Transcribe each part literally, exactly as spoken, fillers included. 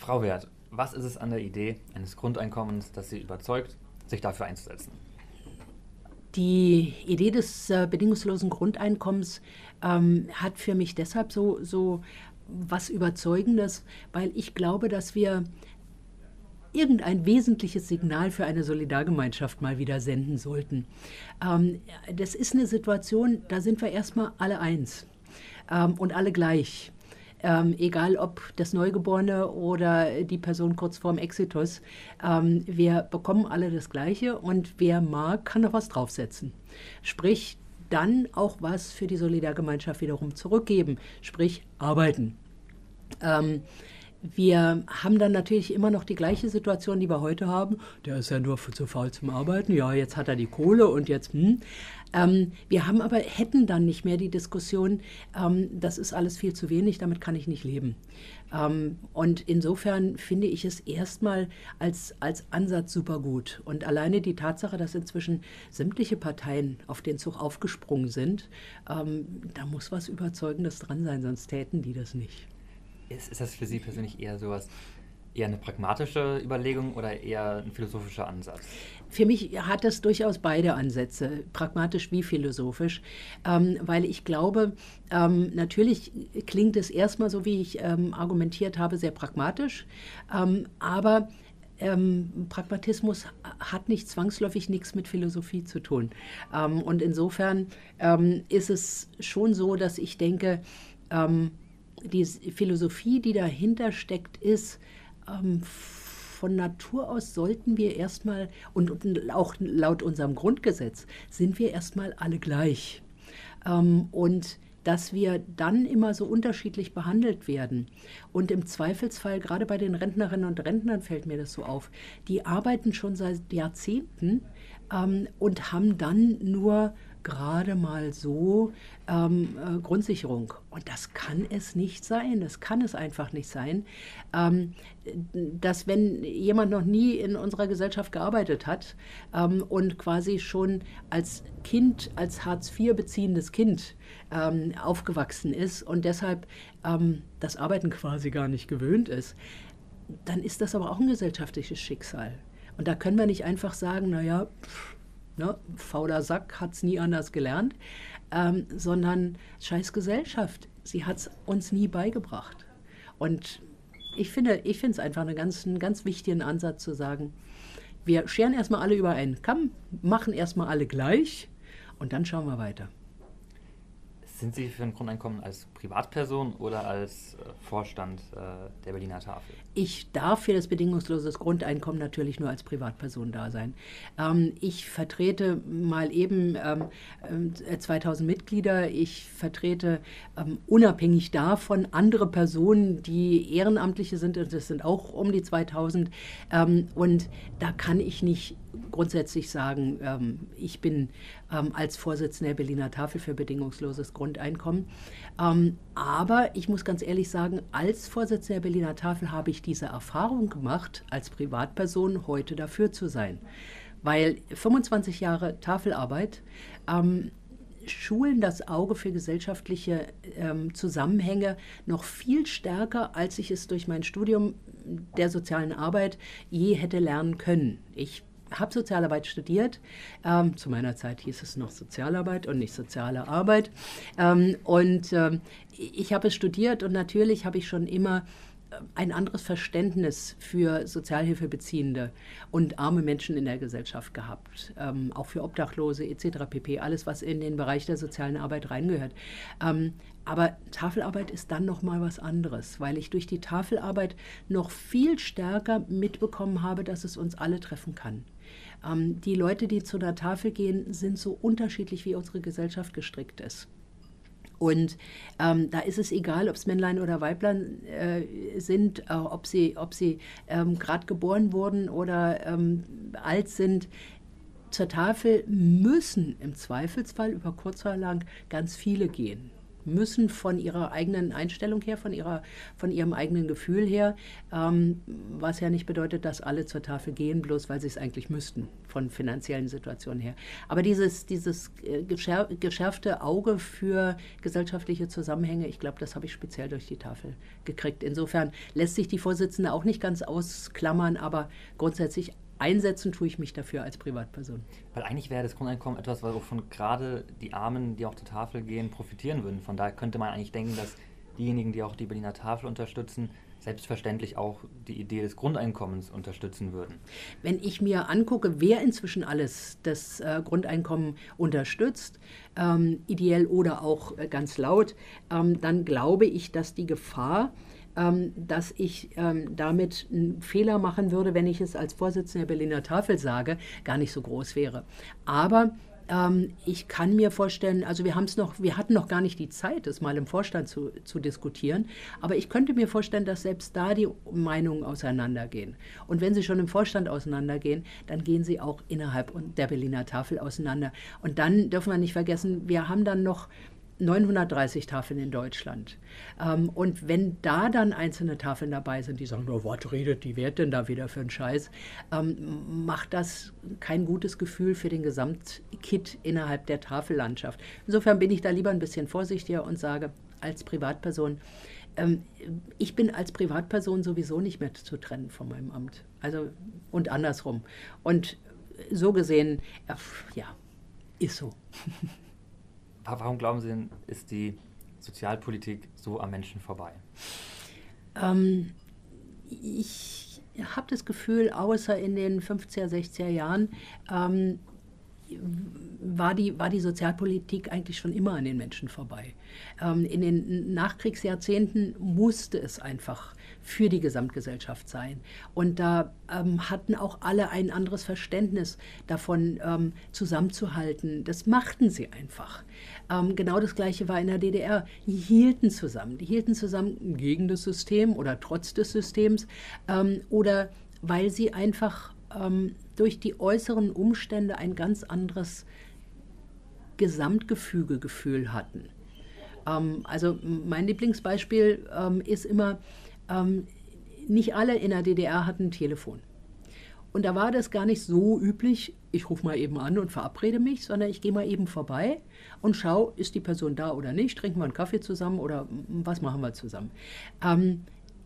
Frau Werth, was ist es an der Idee eines Grundeinkommens, das Sie überzeugt, sich dafür einzusetzen? Die Idee des äh, bedingungslosen Grundeinkommens ähm, hat für mich deshalb so, so was Überzeugendes, weil ich glaube, dass wir irgendein wesentliches Signal für eine Solidargemeinschaft mal wieder senden sollten. Ähm, das ist eine Situation, da sind wir erstmal alle eins ähm, und alle gleich. Ähm, egal ob das Neugeborene oder die Person kurz vorm Exitus, ähm, wir bekommen alle das Gleiche und wer mag, kann noch was draufsetzen. Sprich, dann auch was für die Solidargemeinschaft wiederum zurückgeben, sprich arbeiten. Ähm, Wir haben dann natürlich immer noch die gleiche Situation, die wir heute haben. Der ist ja nur zu faul zum Arbeiten. Ja, jetzt hat er die Kohle und jetzt, hm. Ähm, wir haben aber, hätten dann nicht mehr die Diskussion, ähm, das ist alles viel zu wenig, damit kann ich nicht leben. Ähm, und insofern finde ich es erstmal als, als Ansatz super gut. Und alleine die Tatsache, dass inzwischen sämtliche Parteien auf den Zug aufgesprungen sind, ähm, da muss was Überzeugendes dran sein, sonst täten die das nicht. Ist, ist das für Sie persönlich eher sowas, eher eine pragmatische Überlegung oder eher ein philosophischer Ansatz? Für mich hat es durchaus beide Ansätze, pragmatisch wie philosophisch, ähm, weil ich glaube, ähm, natürlich klingt es erstmal so, wie ich ähm, argumentiert habe, sehr pragmatisch, ähm, aber ähm, Pragmatismus hat nicht zwangsläufig nichts mit Philosophie zu tun. Ähm, und insofern ähm, ist es schon so, dass ich denke, ähm, die Philosophie, die dahinter steckt, ist, ähm, von Natur aus sollten wir erstmal, und, und auch laut unserem Grundgesetz, sind wir erstmal alle gleich. Ähm, und dass wir dann immer so unterschiedlich behandelt werden. Und im Zweifelsfall, gerade bei den Rentnerinnen und Rentnern fällt mir das so auf, die arbeiten schon seit Jahrzehnten ähm, und haben dann nur gerade mal so ähm, äh, Grundsicherung. Und das kann es nicht sein. Das kann es einfach nicht sein. Ähm, dass wenn jemand noch nie in unserer Gesellschaft gearbeitet hat ähm, und quasi schon als Kind, als Hartz vier beziehendes Kind ähm, aufgewachsen ist und deshalb ähm, das Arbeiten quasi gar nicht gewöhnt ist, dann ist das aber auch ein gesellschaftliches Schicksal. Und da können wir nicht einfach sagen, naja, pff, ne, fauler Sack, hat es nie anders gelernt, ähm, sondern scheiß Gesellschaft, sie hat es uns nie beigebracht. Und ich finde ich finde es einfach einen ganz, einen ganz wichtigen Ansatz zu sagen, wir scheren erstmal alle über einen Kamm, machen erstmal alle gleich und dann schauen wir weiter. Sind Sie für ein Grundeinkommen als Privatperson oder als äh, Vorstand äh, der Berliner Tafel? Ich darf für das bedingungslose Grundeinkommen natürlich nur als Privatperson da sein. Ähm, ich vertrete mal eben ähm, zweitausend Mitglieder. Ich vertrete ähm, unabhängig davon andere Personen, die Ehrenamtliche sind. Und das sind auch um die zweitausend. Ähm, und da kann ich nicht grundsätzlich sagen, ähm, ich bin ähm, als Vorsitzender der Berliner Tafel für bedingungsloses Grundeinkommen. Ähm, aber ich muss ganz ehrlich sagen, als Vorsitzender der Berliner Tafel habe ich diese Erfahrung gemacht, als Privatperson heute dafür zu sein. Weil fünfundzwanzig Jahre Tafelarbeit ähm, schulen das Auge für gesellschaftliche ähm, Zusammenhänge noch viel stärker, als ich es durch mein Studium der sozialen Arbeit je hätte lernen können. Ich habe Sozialarbeit studiert. Ähm, zu meiner Zeit hieß es noch Sozialarbeit und nicht soziale Arbeit. Ähm, und ähm, ich habe es studiert und natürlich habe ich schon immer ein anderes Verständnis für Sozialhilfebeziehende und arme Menschen in der Gesellschaft gehabt. Ähm, auch für Obdachlose et cetera pp. Alles, was in den Bereich der sozialen Arbeit reingehört. Ähm, aber Tafelarbeit ist dann noch mal was anderes, weil ich durch die Tafelarbeit noch viel stärker mitbekommen habe, dass es uns alle treffen kann. Ähm, die Leute, die zu der Tafel gehen, sind so unterschiedlich, wie unsere Gesellschaft gestrickt ist. Und ähm, da ist es egal, ob es Männlein oder Weiblein äh, sind, äh, ob sie, ob sie ähm, gerade geboren wurden oder ähm, alt sind. Zur Tafel müssen im Zweifelsfall über kurz oder lang ganz viele gehen. müssen von ihrer eigenen Einstellung her, von, ihrer, von ihrem eigenen Gefühl her, ähm, was ja nicht bedeutet, dass alle zur Tafel gehen, bloß weil sie es eigentlich müssten, von finanziellen Situationen her. Aber dieses, dieses geschär, geschärfte Auge für gesellschaftliche Zusammenhänge, ich glaube, das habe ich speziell durch die Tafel gekriegt. Insofern lässt sich die Vorsitzende auch nicht ganz ausklammern, aber grundsätzlich einsetzen tue ich mich dafür als Privatperson. Weil eigentlich wäre das Grundeinkommen etwas, wovon gerade die Armen, die auch zur Tafel gehen, profitieren würden. Von daher könnte man eigentlich denken, dass diejenigen, die auch die Berliner Tafel unterstützen, selbstverständlich auch die Idee des Grundeinkommens unterstützen würden. Wenn ich mir angucke, wer inzwischen alles das äh, Grundeinkommen unterstützt, ähm, ideell oder auch äh, ganz laut, ähm, dann glaube ich, dass die Gefahr, ähm, dass ich ähm, damit einen Fehler machen würde, wenn ich es als Vorsitzender der Berliner Tafel sage, gar nicht so groß wäre. Aber ähm, ich kann mir vorstellen, also wir haben es noch, wir hatten noch gar nicht die Zeit, es mal im Vorstand zu, zu diskutieren, aber ich könnte mir vorstellen, dass selbst da die Meinungen auseinandergehen. Und wenn sie schon im Vorstand auseinandergehen, dann gehen sie auch innerhalb der Berliner Tafel auseinander. Und dann dürfen wir nicht vergessen, wir haben dann noch neunhundertdreißig Tafeln in Deutschland. Ähm, und wenn da dann einzelne Tafeln dabei sind, die sagen, oh, was redet die Wert denn da wieder für einen Scheiß, ähm, macht das kein gutes Gefühl für den Gesamtkit innerhalb der Tafellandschaft. Insofern bin ich da lieber ein bisschen vorsichtiger und sage, als Privatperson, ähm, ich bin als Privatperson sowieso nicht mehr zu trennen von meinem Amt. Also, und andersrum. Und so gesehen, äh, ja, ist so. Warum glauben Sie denn, ist die Sozialpolitik so am Menschen vorbei? Ähm, ich habe das Gefühl, außer in den fünfziger, sechziger Jahren, ähm, war die, war die Sozialpolitik eigentlich schon immer an den Menschen vorbei. Ähm, in den Nachkriegsjahrzehnten musste es einfach für die Gesamtgesellschaft sein. Und da ähm, hatten auch alle ein anderes Verständnis davon, ähm, zusammenzuhalten. Das machten sie einfach. Ähm, genau das Gleiche war in der D D R. Die hielten zusammen. Die hielten zusammen gegen das System oder trotz des Systems ähm, oder weil sie einfach ähm, durch die äußeren Umstände ein ganz anderes Gesamtgefüge-Gefühl hatten. Ähm, also mein Lieblingsbeispiel ähm, ist immer, ähm, nicht alle in der D D R hatten ein Telefon. Und da war das gar nicht so üblich, ich rufe mal eben an und verabrede mich, sondern ich gehe mal eben vorbei und schaue, ist die Person da oder nicht, trinken wir einen Kaffee zusammen oder was machen wir zusammen. Ähm,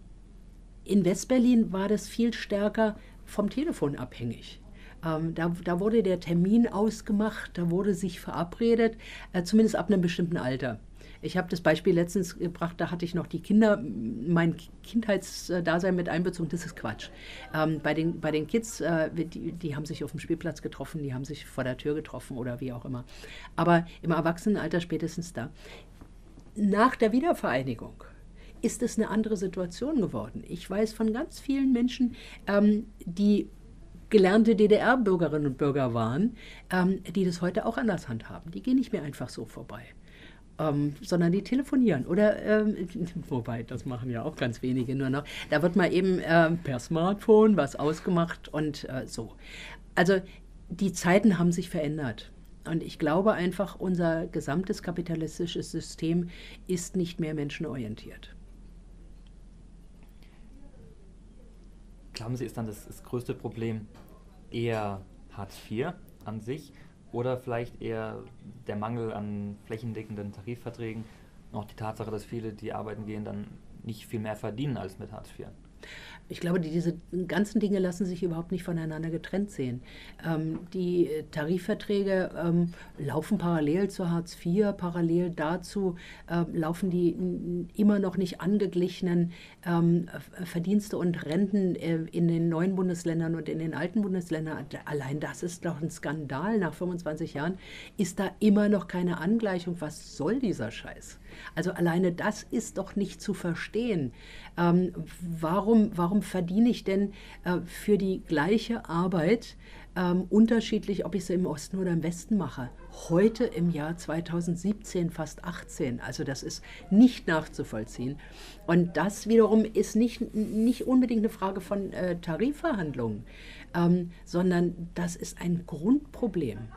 in Westberlin war das viel stärker vom Telefon abhängig. Ähm, da, da wurde der Termin ausgemacht, da wurde sich verabredet, äh, zumindest ab einem bestimmten Alter. Ich habe das Beispiel letztens gebracht, da hatte ich noch die Kinder, mein Kindheitsdasein mit einbezogen, das ist Quatsch. Ähm, bei, den, bei den Kids, äh, die, die haben sich auf dem Spielplatz getroffen, die haben sich vor der Tür getroffen oder wie auch immer. Aber im Erwachsenenalter spätestens da. Nach der Wiedervereinigung ist es eine andere Situation geworden. Ich weiß von ganz vielen Menschen, ähm, die gelernte D D R-Bürgerinnen und Bürger waren, ähm, die das heute auch anders handhaben. Die gehen nicht mehr einfach so vorbei. Ähm, sondern die telefonieren. Oder, ähm, wobei, das machen ja auch ganz wenige nur noch. Da wird mal eben ähm, per Smartphone was ausgemacht und äh, so. Also die Zeiten haben sich verändert. Und ich glaube einfach, unser gesamtes kapitalistisches System ist nicht mehr menschenorientiert. Glauben Sie, ist dann das, das größte Problem eher Hartz vier an sich oder vielleicht eher der Mangel an flächendeckenden Tarifverträgen und auch die Tatsache, dass viele, die arbeiten gehen, dann nicht viel mehr verdienen als mit Hartz vier? Ich glaube, diese ganzen Dinge lassen sich überhaupt nicht voneinander getrennt sehen. Ähm, die Tarifverträge ähm, laufen parallel zu Hartz vier, parallel dazu äh, laufen die immer noch nicht angeglichenen ähm, Verdienste und Renten äh, in den neuen Bundesländern und in den alten Bundesländern. Allein das ist doch ein Skandal. Nach fünfundzwanzig Jahren ist da immer noch keine Angleichung. Was soll dieser Scheiß? Also alleine das ist doch nicht zu verstehen. Ähm, warum, warum verdiene ich denn äh, für die gleiche Arbeit ähm, unterschiedlich, ob ich sie im Osten oder im Westen mache? Heute im Jahr zweitausendsiebzehn, fast achtzehn. Also das ist nicht nachzuvollziehen. Und das wiederum ist nicht, nicht unbedingt eine Frage von äh, Tarifverhandlungen, ähm, sondern das ist ein Grundproblem.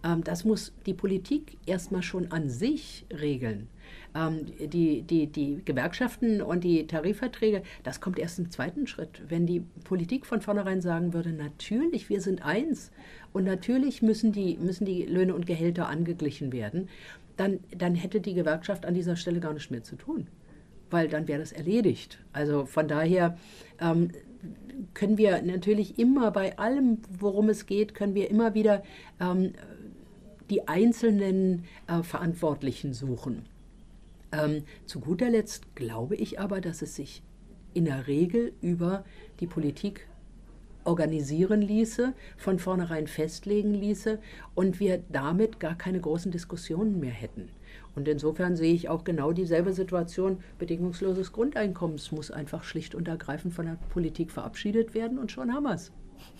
Ähm, das muss die Politik erstmal schon an sich regeln. Ähm, die, die, die Gewerkschaften und die Tarifverträge, das kommt erst im zweiten Schritt. Wenn die Politik von vornherein sagen würde, natürlich, wir sind eins und natürlich müssen die, müssen die Löhne und Gehälter angeglichen werden, dann, dann hätte die Gewerkschaft an dieser Stelle gar nicht mehr zu tun, weil dann wäre das erledigt. Also von daher ähm, können wir natürlich immer bei allem, worum es geht, können wir immer wieder ähm, die einzelnen äh, Verantwortlichen suchen. Ähm, zu guter Letzt glaube ich aber, dass es sich in der Regel über die Politik organisieren ließe, von vornherein festlegen ließe und wir damit gar keine großen Diskussionen mehr hätten. Und insofern sehe ich auch genau dieselbe Situation. Bedingungsloses Grundeinkommen muss einfach schlicht und ergreifend von der Politik verabschiedet werden und schon haben wir es.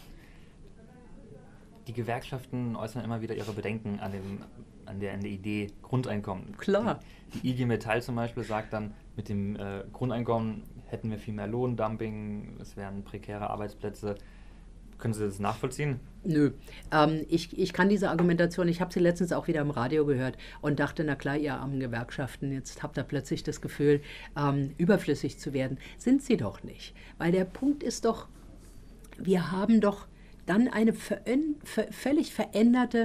Die Gewerkschaften äußern immer wieder ihre Bedenken an, dem, an, der, an der Idee Grundeinkommen. Klar. Die, die I G Metall zum Beispiel sagt dann, mit dem äh, Grundeinkommen hätten wir viel mehr Lohndumping, es wären prekäre Arbeitsplätze. Können Sie das nachvollziehen? Nö. Ähm, ich, ich kann diese Argumentation, ich habe sie letztens auch wieder im Radio gehört und dachte, na klar, ihr armen Gewerkschaften, jetzt habt ihr plötzlich das Gefühl, ähm, überflüssig zu werden. Sind sie doch nicht. Weil der Punkt ist doch, wir haben doch dann eine ver- ver- völlig veränderte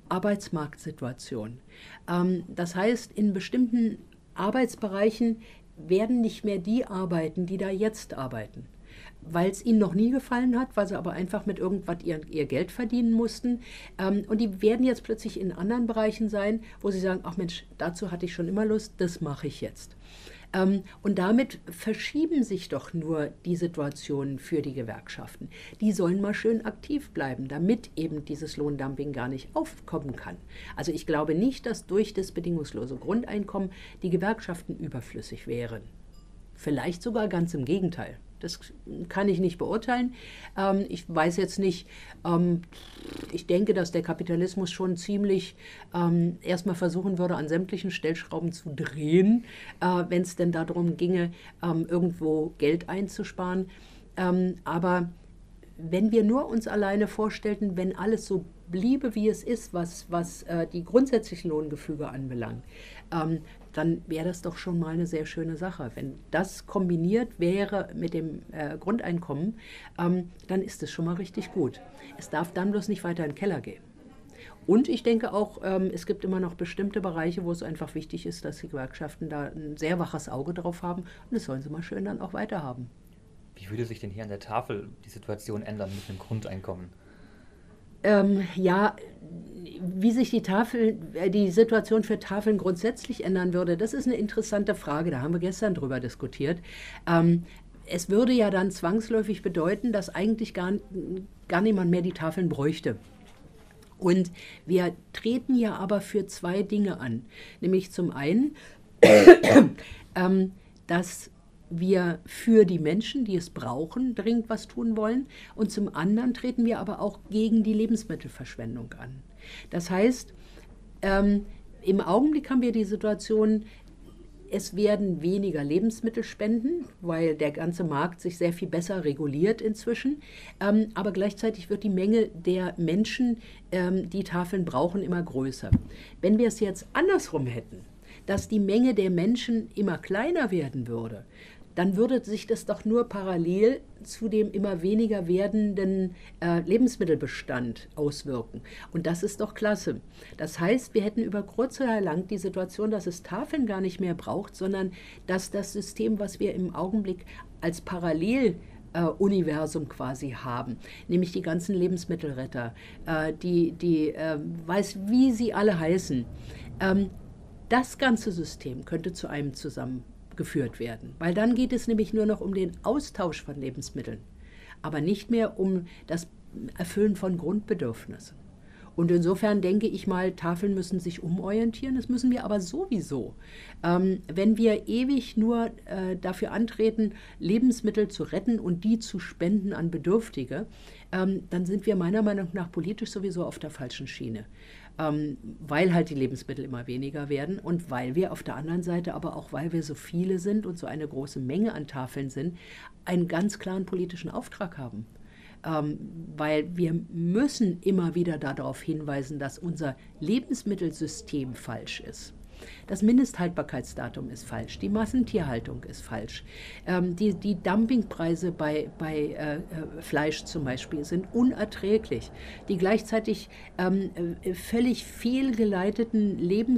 Arbeitsmarktsituation. Ähm, das heißt, in bestimmten Arbeitsbereichen werden nicht mehr die arbeiten, die da jetzt arbeiten. Weil es ihnen noch nie gefallen hat, weil sie aber einfach mit irgendwas ihr, ihr Geld verdienen mussten. Ähm, und die werden jetzt plötzlich in anderen Bereichen sein, wo sie sagen, ach Mensch, dazu hatte ich schon immer Lust, das mache ich jetzt. Ähm, und damit verschieben sich doch nur die Situationen für die Gewerkschaften. Die sollen mal schön aktiv bleiben, damit eben dieses Lohndumping gar nicht aufkommen kann. Also ich glaube nicht, dass durch das bedingungslose Grundeinkommen die Gewerkschaften überflüssig wären. Vielleicht sogar ganz im Gegenteil. Das kann ich nicht beurteilen. Ähm, ich weiß jetzt nicht, ähm, ich denke, dass der Kapitalismus schon ziemlich ähm, erstmal versuchen würde, an sämtlichen Stellschrauben zu drehen, äh, wenn es denn darum ginge, ähm, irgendwo Geld einzusparen. Ähm, aber wenn wir nur uns alleine vorstellten, wenn alles so bliebe, wie es ist, was, was äh, die grundsätzlichen Lohngefüge anbelangt, ähm, dann wäre das doch schon mal eine sehr schöne Sache. Wenn das kombiniert wäre mit dem äh, Grundeinkommen, ähm, dann ist es schon mal richtig gut. Es darf dann bloß nicht weiter in den Keller gehen. Und ich denke auch, ähm, es gibt immer noch bestimmte Bereiche, wo es einfach wichtig ist, dass die Gewerkschaften da ein sehr waches Auge drauf haben. Und das sollen sie mal schön dann auch weiter haben. Wie würde sich denn hier an der Tafel die Situation ändern mit dem Grundeinkommen? Ähm, ja, wie sich die Tafel, die Situation für Tafeln grundsätzlich ändern würde, das ist eine interessante Frage. Da haben wir gestern drüber diskutiert. Ähm, es würde ja dann zwangsläufig bedeuten, dass eigentlich gar, gar niemand mehr die Tafeln bräuchte. Und wir treten ja aber für zwei Dinge an. Nämlich zum einen, ähm, dass wir für die Menschen, die es brauchen, dringend was tun wollen. Und zum anderen treten wir aber auch gegen die Lebensmittelverschwendung an. Das heißt, ähm, im Augenblick haben wir die Situation, es werden weniger Lebensmittel spenden, weil der ganze Markt sich sehr viel besser reguliert inzwischen. Ähm, aber gleichzeitig wird die Menge der Menschen, ähm, die Tafeln brauchen, immer größer. Wenn wir es jetzt andersrum hätten, dass die Menge der Menschen immer kleiner werden würde, dann würde sich das doch nur parallel zu dem immer weniger werdenden äh, Lebensmittelbestand auswirken. Und das ist doch klasse. Das heißt, wir hätten über kurz oder lang die Situation, dass es Tafeln gar nicht mehr braucht, sondern dass das System, was wir im Augenblick als Parallel Uh, Universum quasi haben, nämlich die ganzen Lebensmittelretter, uh, die, die uh, weiß, wie sie alle heißen. Um, das ganze System könnte zu einem zusammengeführt werden, weil dann geht es nämlich nur noch um den Austausch von Lebensmitteln, aber nicht mehr um das Erfüllen von Grundbedürfnissen. Und insofern denke ich mal, Tafeln müssen sich umorientieren, das müssen wir aber sowieso. Ähm, wenn wir ewig nur äh, dafür antreten, Lebensmittel zu retten und die zu spenden an Bedürftige, ähm, dann sind wir meiner Meinung nach politisch sowieso auf der falschen Schiene. Ähm, weil halt die Lebensmittel immer weniger werden und weil wir auf der anderen Seite, aber auch weil wir so viele sind und so eine große Menge an Tafeln sind, einen ganz klaren politischen Auftrag haben. ähm, weil wir müssen immer wieder darauf hinweisen, dass unser Lebensmittelsystem falsch ist. Das Mindesthaltbarkeitsdatum ist falsch, die Massentierhaltung ist falsch, ähm, die, die Dumpingpreise bei, bei äh, Fleisch zum Beispiel sind unerträglich. Die gleichzeitig ähm, völlig fehlgeleiteten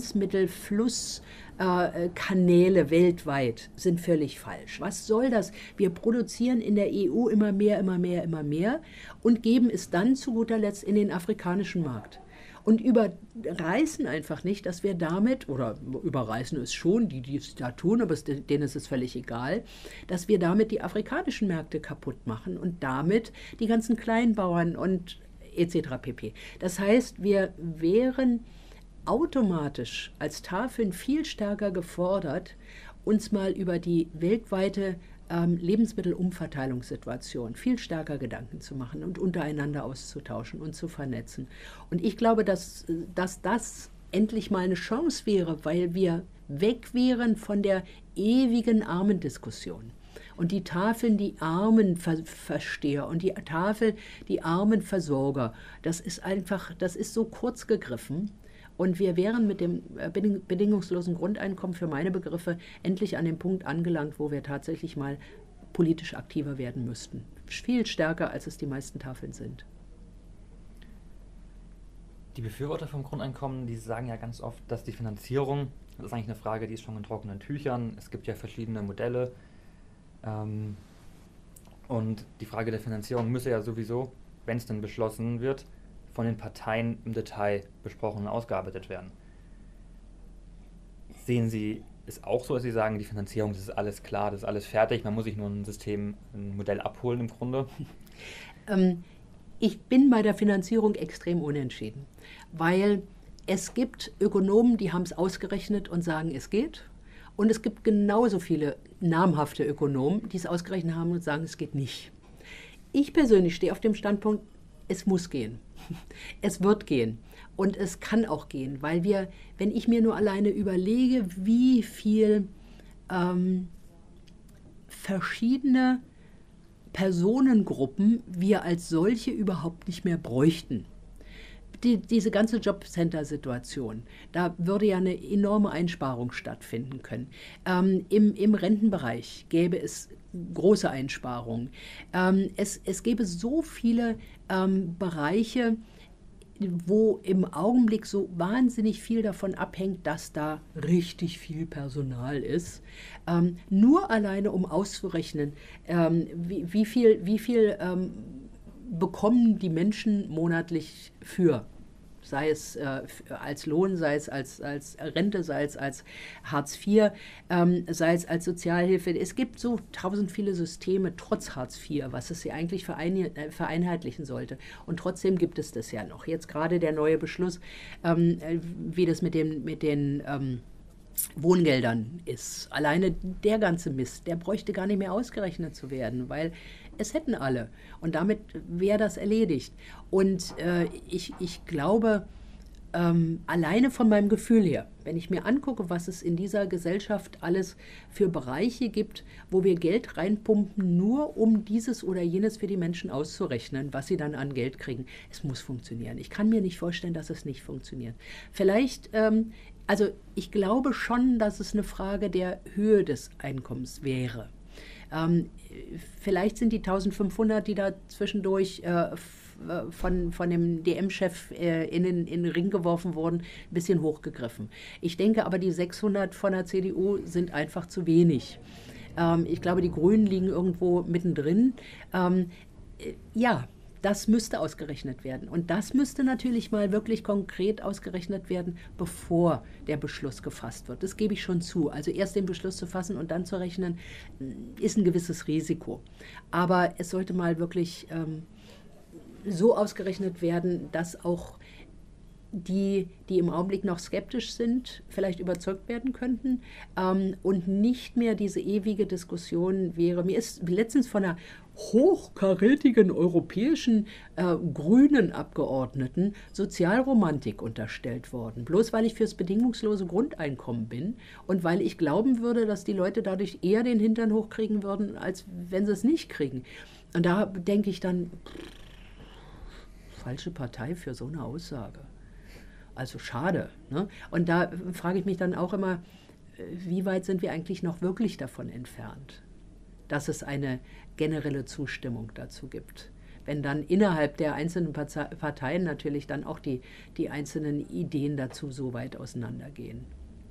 Lebensmittelflusskanäle äh, weltweit sind völlig falsch. Was soll das? Wir produzieren in der E U immer mehr, immer mehr, immer mehr und geben es dann zu guter Letzt in den afrikanischen Markt. Und überreißen einfach nicht, dass wir damit, oder überreißen es schon, die, die es da tun, aber es, denen ist es völlig egal, dass wir damit die afrikanischen Märkte kaputt machen und damit die ganzen Kleinbauern und et cetera pp. Das heißt, wir wären automatisch als Tafeln viel stärker gefordert, uns mal über die weltweite ähm, Lebensmittelumverteilungssituation viel stärker Gedanken zu machen und untereinander auszutauschen und zu vernetzen. Und ich glaube, dass, dass das endlich mal eine Chance wäre, weil wir weg wären von der ewigen Armendiskussion. Und die Tafeln, die Armenversteher und die Tafel, die Armenversorger, das ist einfach, das ist so kurz gegriffen. Und wir wären mit dem bedingungslosen Grundeinkommen für meine Begriffe endlich an dem Punkt angelangt, wo wir tatsächlich mal politisch aktiver werden müssten. Viel stärker, als es die meisten Tafeln sind. Die Befürworter vom Grundeinkommen, die sagen ja ganz oft, dass die Finanzierung, das ist eigentlich eine Frage, die ist schon in trockenen Tüchern. Es gibt ja verschiedene Modelle. Ähm, und die Frage der Finanzierung müsse ja sowieso, wenn es denn beschlossen wird, von den Parteien im Detail besprochen und ausgearbeitet werden. Sehen Sie es auch so, dass Sie sagen, die Finanzierung, das ist alles klar, das ist alles fertig, man muss sich nur ein System, ein Modell abholen im Grunde? Ähm, ich bin bei der Finanzierung extrem unentschieden, weil es gibt Ökonomen, die haben es ausgerechnet und sagen, es geht. Und es gibt genauso viele namhafte Ökonomen, die es ausgerechnet haben und sagen, es geht nicht. Ich persönlich stehe auf dem Standpunkt, es muss gehen. Es wird gehen und es kann auch gehen, weil wir, wenn ich mir nur alleine überlege, wie viel ähm, verschiedene Personengruppen wir als solche überhaupt nicht mehr bräuchten. Die, diese ganze Jobcenter-Situation, da würde ja eine enorme Einsparung stattfinden können. Ähm, im, Im Rentenbereich gäbe es große Einsparungen. Ähm, es, es gäbe so viele ähm, Bereiche, wo im Augenblick so wahnsinnig viel davon abhängt, dass da richtig viel Personal ist. Ähm, nur alleine, um auszurechnen, ähm, wie, wie viel, wie viel ähm, bekommen die Menschen monatlich für, sei es äh, als Lohn, sei es als, als Rente, sei es als Hartz vier, ähm, sei es als Sozialhilfe. Es gibt so tausend viele Systeme, trotz Hartz vier, was es ja eigentlich verein, äh, vereinheitlichen sollte. Und trotzdem gibt es das ja noch. Jetzt gerade der neue Beschluss, ähm, wie das mit, dem, mit den ähm, Wohngeldern ist. Alleine der ganze Mist, der bräuchte gar nicht mehr ausgerechnet zu werden, weil es hätten alle. Und damit wäre das erledigt. Und äh, ich, ich glaube, ähm, alleine von meinem Gefühl her, wenn ich mir angucke, was es in dieser Gesellschaft alles für Bereiche gibt, wo wir Geld reinpumpen, nur um dieses oder jenes für die Menschen auszurechnen, was sie dann an Geld kriegen. Es muss funktionieren. Ich kann mir nicht vorstellen, dass es nicht funktioniert. Vielleicht, ähm, also ich glaube schon, dass es eine Frage der Höhe des Einkommens wäre. Ähm, vielleicht sind die eintausendfünfhundert, die da zwischendurch äh, von, von dem D M-Chef äh, in, den, in den Ring geworfen wurden, ein bisschen hochgegriffen. Ich denke aber, die sechshundert von der C D U sind einfach zu wenig. Ähm, ich glaube, die Grünen liegen irgendwo mittendrin. Ähm, äh, ja, das müsste ausgerechnet werden. Und das müsste natürlich mal wirklich konkret ausgerechnet werden, bevor der Beschluss gefasst wird. Das gebe ich schon zu. Also erst den Beschluss zu fassen und dann zu rechnen, ist ein gewisses Risiko. Aber es sollte mal wirklich ähm, so ausgerechnet werden, dass auch die, die im Augenblick noch skeptisch sind, vielleicht überzeugt werden könnten ähm, und nicht mehr diese ewige Diskussion wäre. Mir ist letztens von einer hochkarätigen europäischen äh, grünen Abgeordneten Sozialromantik unterstellt worden. Bloß weil ich fürs bedingungslose Grundeinkommen bin und weil ich glauben würde, dass die Leute dadurch eher den Hintern hochkriegen würden, als wenn sie es nicht kriegen. Und da denke ich dann, falsche Partei für so eine Aussage. Also schade. Ne? Und da frage ich mich dann auch immer, wie weit sind wir eigentlich noch wirklich davon entfernt, dass es eine generelle Zustimmung dazu gibt. Wenn dann innerhalb der einzelnen Parteien natürlich dann auch die, die einzelnen Ideen dazu so weit auseinandergehen.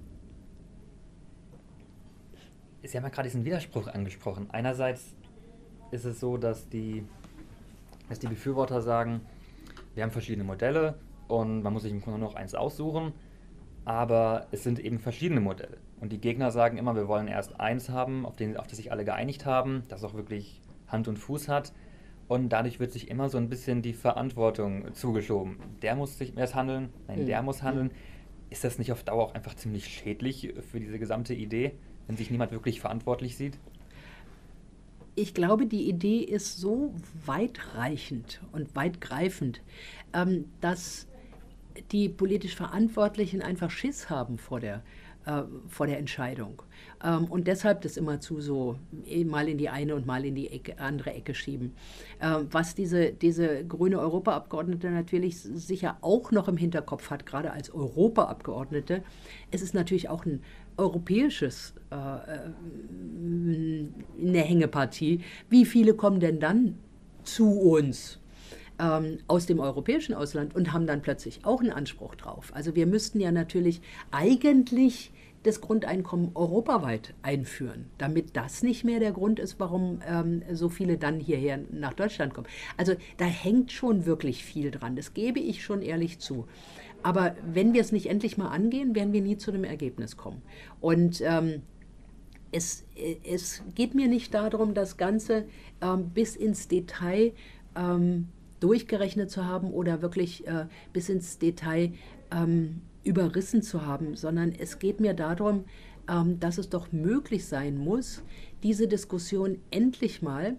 Sie haben ja gerade diesen Widerspruch angesprochen. Einerseits ist es so, dass die, dass die Befürworter sagen, wir haben verschiedene Modelle und man muss sich im Grunde nur noch eins aussuchen, aber es sind eben verschiedene Modelle. Und die Gegner sagen immer, wir wollen erst eins haben, auf, den, auf das sich alle geeinigt haben, das auch wirklich Hand und Fuß hat. Und dadurch wird sich immer so ein bisschen die Verantwortung zugeschoben. Der muss sich erst handeln, nein, der muss handeln. Ist das nicht auf Dauer auch einfach ziemlich schädlich für diese gesamte Idee, wenn sich niemand wirklich verantwortlich sieht? Ich glaube, die Idee ist so weitreichend und weitgreifend, ähm, dass die politisch Verantwortlichen einfach Schiss haben vor der, äh, vor der Entscheidung. Ähm, und deshalb das immerzu so mal in die eine und mal in die Ecke, andere Ecke schieben. Ähm, was diese, diese grüne Europaabgeordnete natürlich sicher auch noch im Hinterkopf hat, gerade als Europaabgeordnete, es ist natürlich auch ein europäisches, äh, eine Hängepartie. Wie viele kommen denn dann zu uns ähm, aus dem europäischen Ausland und haben dann plötzlich auch einen Anspruch drauf? Also wir müssten ja natürlich eigentlich das Grundeinkommen europaweit einführen, damit das nicht mehr der Grund ist, warum ähm, so viele dann hierher nach Deutschland kommen. Also da hängt schon wirklich viel dran, das gebe ich schon ehrlich zu. Aber wenn wir es nicht endlich mal angehen, werden wir nie zu einem Ergebnis kommen. Und ähm, es, es geht mir nicht darum, das Ganze ähm, bis ins Detail ähm, durchgerechnet zu haben oder wirklich äh, bis ins Detail ähm, überrissen zu haben, sondern es geht mir darum, ähm, dass es doch möglich sein muss, diese Diskussion endlich mal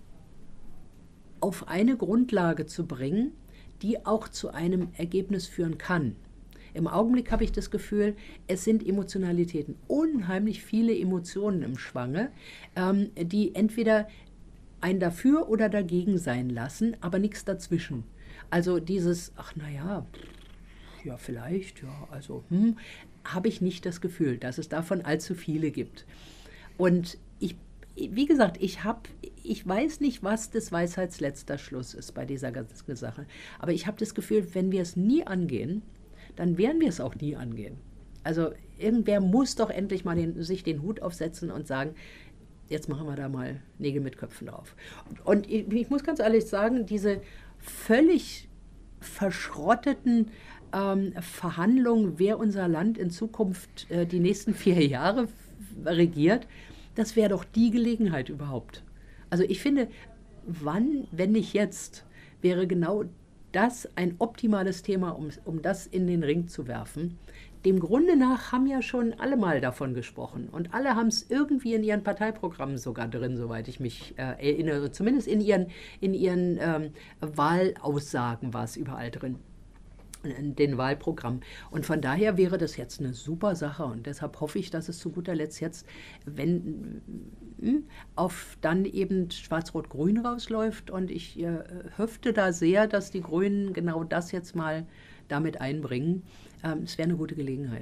auf eine Grundlage zu bringen, die auch zu einem Ergebnis führen kann. Im Augenblick habe ich das Gefühl, es sind Emotionalitäten, unheimlich viele Emotionen im Schwange, ähm, die entweder ein dafür oder dagegen sein lassen, aber nichts dazwischen. Also dieses, ach naja, ja vielleicht, ja, also hm, habe ich nicht das Gefühl, dass es davon allzu viele gibt. Und ich Wie gesagt, ich, hab, ich weiß nicht, was des Weisheits letzter Schluss ist bei dieser ganzen Sache. Aber ich habe das Gefühl, wenn wir es nie angehen, dann werden wir es auch nie angehen. Also irgendwer muss doch endlich mal den, sich den Hut aufsetzen und sagen, jetzt machen wir da mal Nägel mit Köpfen drauf. Und ich, ich muss ganz ehrlich sagen, diese völlig verschrotteten ähm, Verhandlungen, wer unser Land in Zukunft äh, die nächsten vier Jahre regiert, das wäre doch die Gelegenheit überhaupt. Also ich finde, wann, wenn nicht jetzt, wäre genau das ein optimales Thema, um, um das in den Ring zu werfen. Dem Grunde nach haben ja schon alle mal davon gesprochen. Und alle haben es irgendwie in ihren Parteiprogrammen sogar drin, soweit ich mich äh, erinnere. Zumindest in ihren, in ihren ähm, Wahlaussagen war es überall drin. In den Wahlprogrammen. Und von daher wäre das jetzt eine super Sache. Und deshalb hoffe ich, dass es zu guter Letzt jetzt, wenn auf dann eben Schwarz-Rot-Grün rausläuft. Und ich äh, hoffe da sehr, dass die Grünen genau das jetzt mal damit einbringen. Ähm, es wäre eine gute Gelegenheit.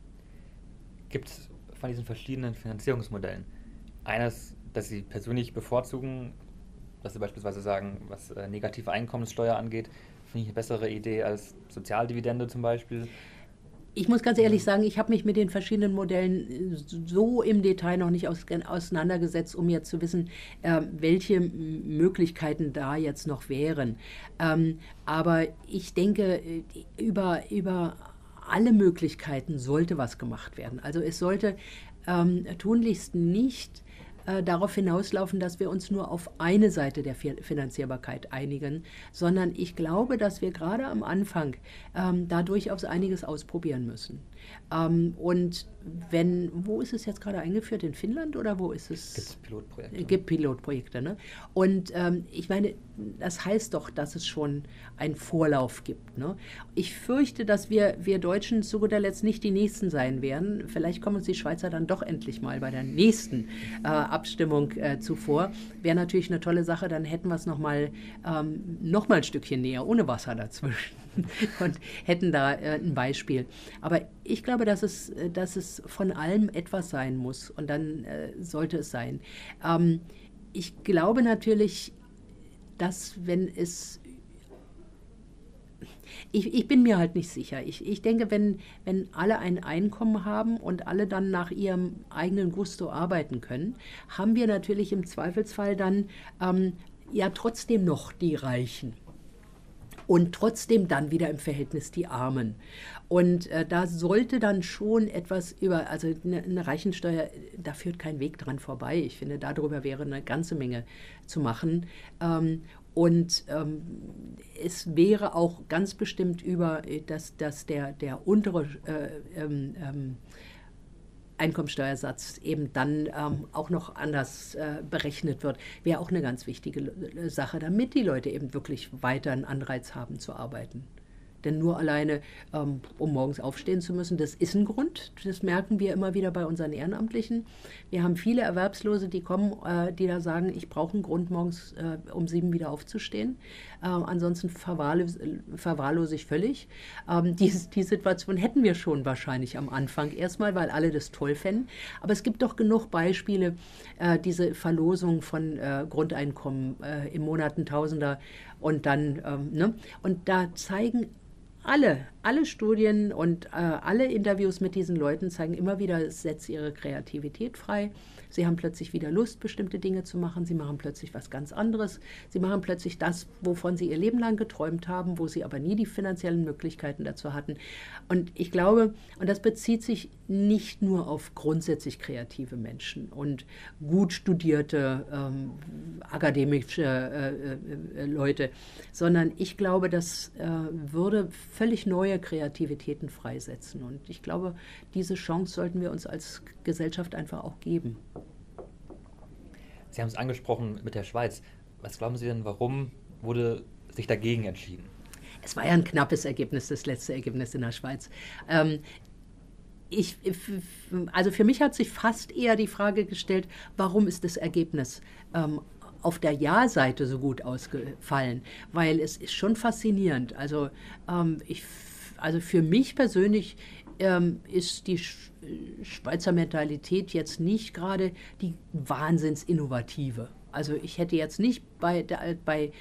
Gibt es von diesen verschiedenen Finanzierungsmodellen eines, das Sie persönlich bevorzugen, dass Sie beispielsweise sagen, was äh, negative Einkommenssteuer angeht, finde ich eine bessere Idee als Sozialdividende zum Beispiel? Ich muss ganz ehrlich sagen, ich habe mich mit den verschiedenen Modellen so im Detail noch nicht aus, auseinandergesetzt, um jetzt zu wissen, äh, welche Möglichkeiten da jetzt noch wären. Ähm, aber ich denke, über, über alle Möglichkeiten sollte was gemacht werden. Also es sollte ähm, tunlichst nicht äh, darauf hinauslaufen, dass wir uns nur auf eine Seite der Finanzierbarkeit einigen, sondern ich glaube, dass wir gerade am Anfang ähm, da durchaus einiges ausprobieren müssen. Ähm, und wenn, wo ist es jetzt gerade eingeführt? In Finnland oder wo ist es? Gibt es Pilotprojekte. Es gibt Pilotprojekte, ne? Und ähm, ich meine, das heißt doch, dass es schon einen Vorlauf gibt, ne? Ich fürchte, dass wir, wir Deutschen zu guter Letzt nicht die Nächsten sein werden. Vielleicht kommen uns die Schweizer dann doch endlich mal bei der nächsten äh, Abstimmung äh, zuvor. Wäre natürlich eine tolle Sache, dann hätten wir es nochmal ähm, noch mal ein Stückchen näher, ohne Wasser dazwischen und hätten da äh, ein Beispiel. Aber ich glaube, dass es, dass es von allem etwas sein muss und dann äh, sollte es sein. Ähm, ich glaube natürlich, dass wenn es Ich, ich bin mir halt nicht sicher. Ich, ich denke, wenn, wenn alle ein Einkommen haben und alle dann nach ihrem eigenen Gusto arbeiten können, haben wir natürlich im Zweifelsfall dann ähm, ja trotzdem noch die Reichen. Und trotzdem dann wieder im Verhältnis die Armen. Und äh, da sollte dann schon etwas über, also eine, eine Reichensteuer, da führt kein Weg dran vorbei. Ich finde, darüber wäre eine ganze Menge zu machen. Ähm, Und ähm, es wäre auch ganz bestimmt über, dass, dass der, der untere äh, ähm, ähm, Einkommensteuersatz eben dann ähm, auch noch anders äh, berechnet wird, wäre auch eine ganz wichtige Sache, damit die Leute eben wirklich weiter einen Anreiz haben zu arbeiten. Denn nur alleine, ähm, um morgens aufstehen zu müssen, das ist ein Grund. Das merken wir immer wieder bei unseren Ehrenamtlichen. Wir haben viele Erwerbslose, die kommen, äh, die da sagen, ich brauche einen Grund, morgens äh, um sieben wieder aufzustehen. Äh, ansonsten verwahrlos, verwahrlose ich völlig. Ähm, die, die Situation hätten wir schon wahrscheinlich am Anfang erstmal, weil alle das toll fänden. Aber es gibt doch genug Beispiele, äh, diese Verlosung von äh, Grundeinkommen äh, im Monat ein Tausender und dann, ähm, ne? Und da zeigen Alle, alle Studien und äh, alle Interviews mit diesen Leuten zeigen immer wieder, es setzt ihre Kreativität frei. Sie haben plötzlich wieder Lust, bestimmte Dinge zu machen. Sie machen plötzlich was ganz anderes. Sie machen plötzlich das, wovon sie ihr Leben lang geträumt haben, wo sie aber nie die finanziellen Möglichkeiten dazu hatten. Und ich glaube, und das bezieht sich nicht nur auf grundsätzlich kreative Menschen und gut studierte ähm, akademische äh, äh, Leute, sondern ich glaube, das äh, würde völlig neue Kreativitäten freisetzen. Und ich glaube, diese Chance sollten wir uns als Gesellschaft einfach auch geben. Sie haben es angesprochen mit der Schweiz. Was glauben Sie denn, warum wurde sich dagegen entschieden? Es war ja ein knappes Ergebnis, das letzte Ergebnis in der Schweiz. Ähm, ich, also für mich hat sich fast eher die Frage gestellt, warum ist das Ergebnis ähm, auf der Ja-Seite so gut ausgefallen? Weil es ist schon faszinierend. Also, ähm, ich, also für mich persönlich ähm, ist die Schweizer Mentalität jetzt nicht gerade die wahnsinnsinnovative. Also ich hätte jetzt nicht bei, der, bei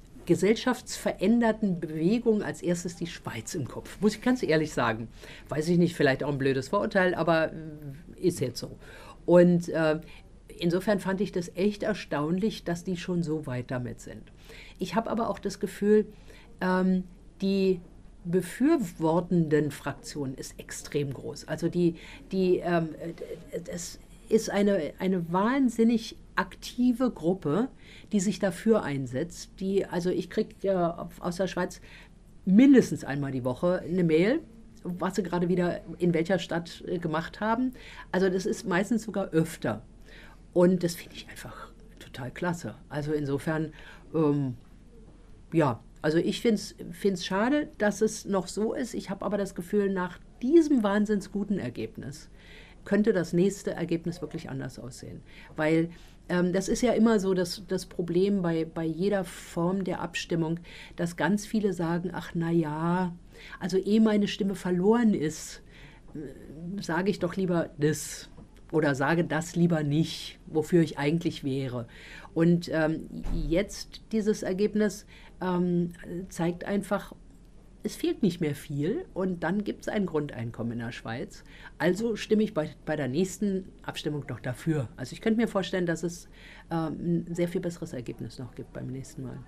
gesellschaftsveränderten Bewegungen als erstes die Schweiz im Kopf, muss ich ganz ehrlich sagen. Weiß ich nicht, vielleicht auch ein blödes Vorurteil, aber ist jetzt so. Und äh, insofern fand ich das echt erstaunlich, dass die schon so weit damit sind. Ich habe aber auch das Gefühl, ähm, die befürwortenden Fraktion ist extrem groß. Also die, die, ähm, es ist eine, eine wahnsinnig aktive Gruppe, die sich dafür einsetzt. Die, also ich kriege ja aus der Schweiz mindestens einmal die Woche eine Mail, was sie gerade wieder in welcher Stadt äh, gemacht haben. Also das ist meistens sogar öfter. Und das finde ich einfach total klasse. Also insofern, ähm, ja, also ich finde es schade, dass es noch so ist. Ich habe aber das Gefühl, nach diesem wahnsinns guten Ergebnis könnte das nächste Ergebnis wirklich anders aussehen. Weil ähm, das ist ja immer so das, das Problem bei, bei jeder Form der Abstimmung, dass ganz viele sagen, ach na ja, also ehe meine Stimme verloren ist, äh, sage ich doch lieber das. Oder sage das lieber nicht, wofür ich eigentlich wäre. Und ähm, jetzt dieses Ergebnis ähm, zeigt einfach, es fehlt nicht mehr viel und dann gibt es ein Grundeinkommen in der Schweiz. Also stimme ich bei, bei der nächsten Abstimmung doch dafür. Also ich könnte mir vorstellen, dass es ähm, ein sehr viel besseres Ergebnis noch gibt beim nächsten Mal.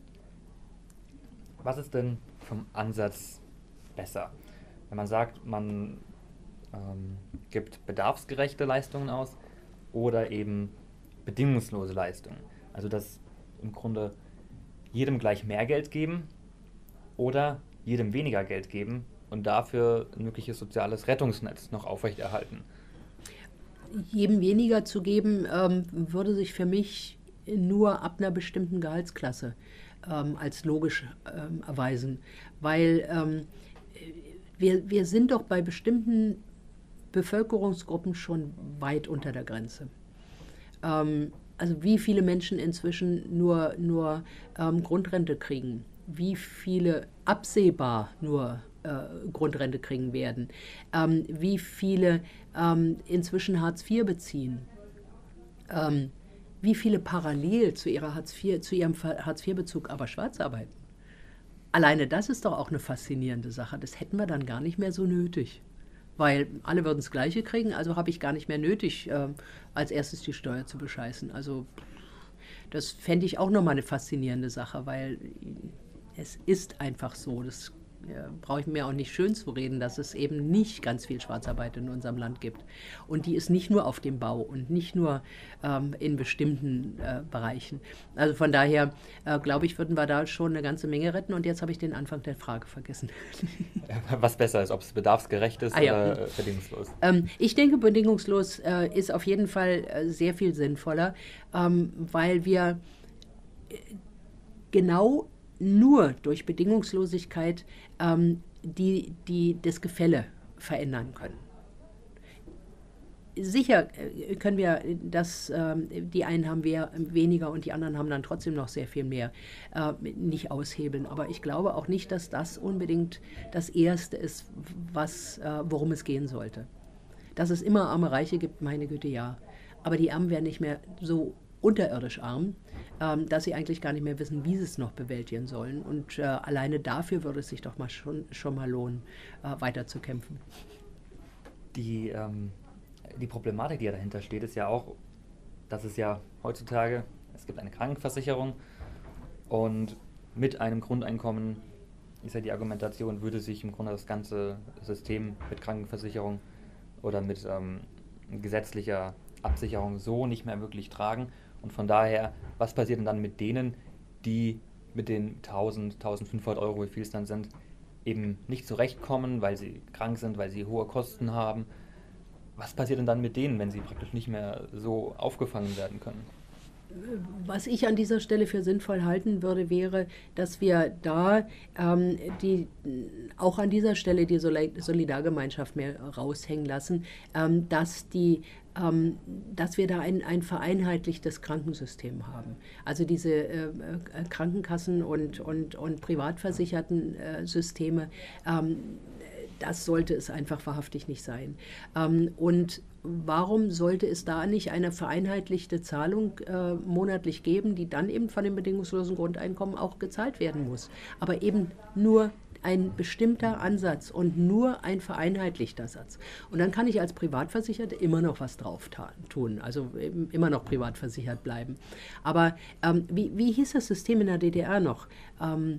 Was ist denn vom Ansatz besser? Wenn man sagt, man ähm, gibt bedarfsgerechte Leistungen aus oder eben bedingungslose Leistungen. Also dass im Grunde jedem gleich mehr Geld geben oder jedem weniger Geld geben und dafür ein mögliches soziales Rettungsnetz noch aufrechterhalten. Jedem weniger zu geben, ähm, würde sich für mich nur ab einer bestimmten Gehaltsklasse ähm, als logisch ähm, erweisen. Weil ähm, wir, wir sind doch bei bestimmten Bevölkerungsgruppen schon weit unter der Grenze. Ähm, also wie viele Menschen inzwischen nur, nur ähm, Grundrente kriegen, wie viele absehbar nur äh, Grundrente kriegen werden, ähm, wie viele ähm, inzwischen Hartz vier beziehen, ähm, wie viele parallel zu, ihrer Hartz vier, zu ihrem Hartz vier Bezug aber schwarz arbeiten. Alleine das ist doch auch eine faszinierende Sache. Das hätten wir dann gar nicht mehr so nötig. Weil alle würden das Gleiche kriegen, also habe ich gar nicht mehr nötig, äh, als erstes die Steuer zu bescheißen. Also das fände ich auch nochmal eine faszinierende Sache, weil es ist einfach so, das äh, brauche ich mir auch nicht schön zu reden, dass es eben nicht ganz viel Schwarzarbeit in unserem Land gibt. Und die ist nicht nur auf dem Bau und nicht nur ähm, in bestimmten äh, Bereichen. Also von daher, äh, glaube ich, würden wir da schon eine ganze Menge retten. Und jetzt habe ich den Anfang der Frage vergessen. Was besser ist, ob es bedarfsgerecht ist ah, ja. oder äh, bedingungslos? Ähm, ich denke, bedingungslos äh, ist auf jeden Fall äh, sehr viel sinnvoller, ähm, weil wir äh, genau nur durch Bedingungslosigkeit ähm, die, die das Gefälle verändern können. Sicher äh, können wir das, äh, die einen haben wir weniger und die anderen haben dann trotzdem noch sehr viel mehr, äh, nicht aushebeln. Aber ich glaube auch nicht, dass das unbedingt das Erste ist, was, äh, worum es gehen sollte. Dass es immer arme Reiche gibt, meine Güte, ja. Aber die Armen werden nicht mehr so unterirdisch arm, ähm, dass sie eigentlich gar nicht mehr wissen, wie sie es noch bewältigen sollen. Und äh, alleine dafür würde es sich doch mal schon, schon mal lohnen, äh, weiterzukämpfen. Die, ähm, die Problematik, die ja dahinter steht, ist ja auch, dass es ja heutzutage, es gibt eine Krankenversicherung und mit einem Grundeinkommen ist ja die Argumentation, würde sich im Grunde das ganze System mit Krankenversicherung oder mit ähm, gesetzlicher Absicherung so nicht mehr wirklich tragen. Und von daher, was passiert denn dann mit denen, die mit den tausend, tausendfünfhundert Euro, wie viel es dann sind, eben nicht zurechtkommen, weil sie krank sind, weil sie hohe Kosten haben? Was passiert denn dann mit denen, wenn sie praktisch nicht mehr so aufgefangen werden können? Was ich an dieser Stelle für sinnvoll halten würde, wäre, dass wir da ähm, die, auch an dieser Stelle die Solidargemeinschaft mehr raushängen lassen, ähm, dass, die, ähm, dass wir da ein, ein vereinheitlichtes Krankensystem haben. Also diese äh, Krankenkassen und, und, und privatversicherten äh, Systeme, ähm, das sollte es einfach wahrhaftig nicht sein. Ähm, und warum sollte es da nicht eine vereinheitlichte Zahlung äh, monatlich geben, die dann eben von dem bedingungslosen Grundeinkommen auch gezahlt werden muss? Aber eben nur ein bestimmter Ansatz und nur ein vereinheitlichter Satz. Und dann kann ich als Privatversicherte immer noch was drauf tun, also immer noch privat versichert bleiben. Aber ähm, wie, wie hieß das System in der D D R noch, ähm,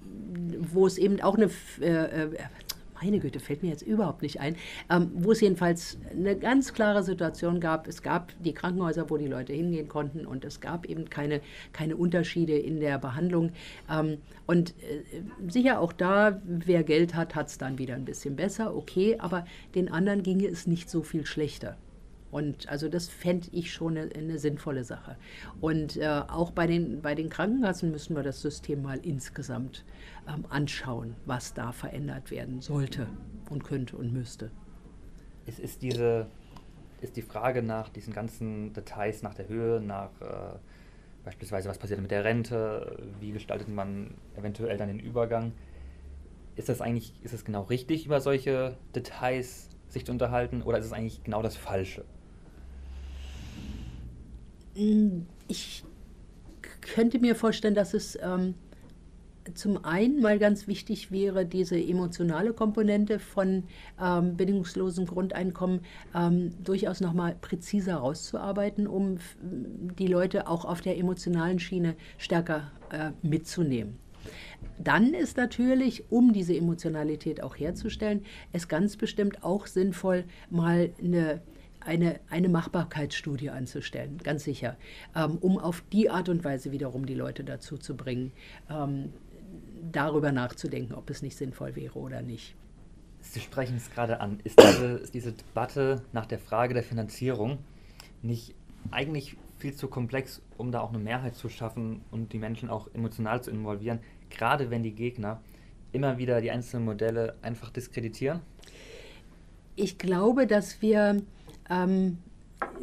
wo es eben auch eine... Äh, meine Güte, fällt mir jetzt überhaupt nicht ein, ähm, wo es jedenfalls eine ganz klare Situation gab. Es gab die Krankenhäuser, wo die Leute hingehen konnten und es gab eben keine, keine Unterschiede in der Behandlung. Ähm, und äh, sicher auch da, wer Geld hat, hat es dann wieder ein bisschen besser, okay, aber den anderen ginge es nicht so viel schlechter. Und also das fände ich schon eine, eine sinnvolle Sache. Und äh, auch bei den, bei den Krankenkassen müssen wir das System mal insgesamt ähm, anschauen, was da verändert werden sollte und könnte und müsste. Es ist, diese, ist die Frage nach diesen ganzen Details, nach der Höhe, nach äh, beispielsweise, was passiert mit der Rente, wie gestaltet man eventuell dann den Übergang. Ist das eigentlich, ist es genau richtig, über solche Details sich zu unterhalten, oder ist es eigentlich genau das Falsche? Ich könnte mir vorstellen, dass es ähm, zum einen mal ganz wichtig wäre, diese emotionale Komponente von ähm, bedingungslosem Grundeinkommen ähm, durchaus nochmal präziser rauszuarbeiten, um die Leute auch auf der emotionalen Schiene stärker äh, mitzunehmen. Dann ist natürlich, um diese Emotionalität auch herzustellen, es ganz bestimmt auch sinnvoll, mal eine Eine, eine Machbarkeitsstudie anzustellen, ganz sicher, ähm, um auf die Art und Weise wiederum die Leute dazu zu bringen, ähm, darüber nachzudenken, ob es nicht sinnvoll wäre oder nicht. Sie sprechen es gerade an. Ist diese, ist diese Debatte nach der Frage der Finanzierung nicht eigentlich viel zu komplex, um da auch eine Mehrheit zu schaffen und die Menschen auch emotional zu involvieren, gerade wenn die Gegner immer wieder die einzelnen Modelle einfach diskreditieren? Ich glaube, dass wir Ähm,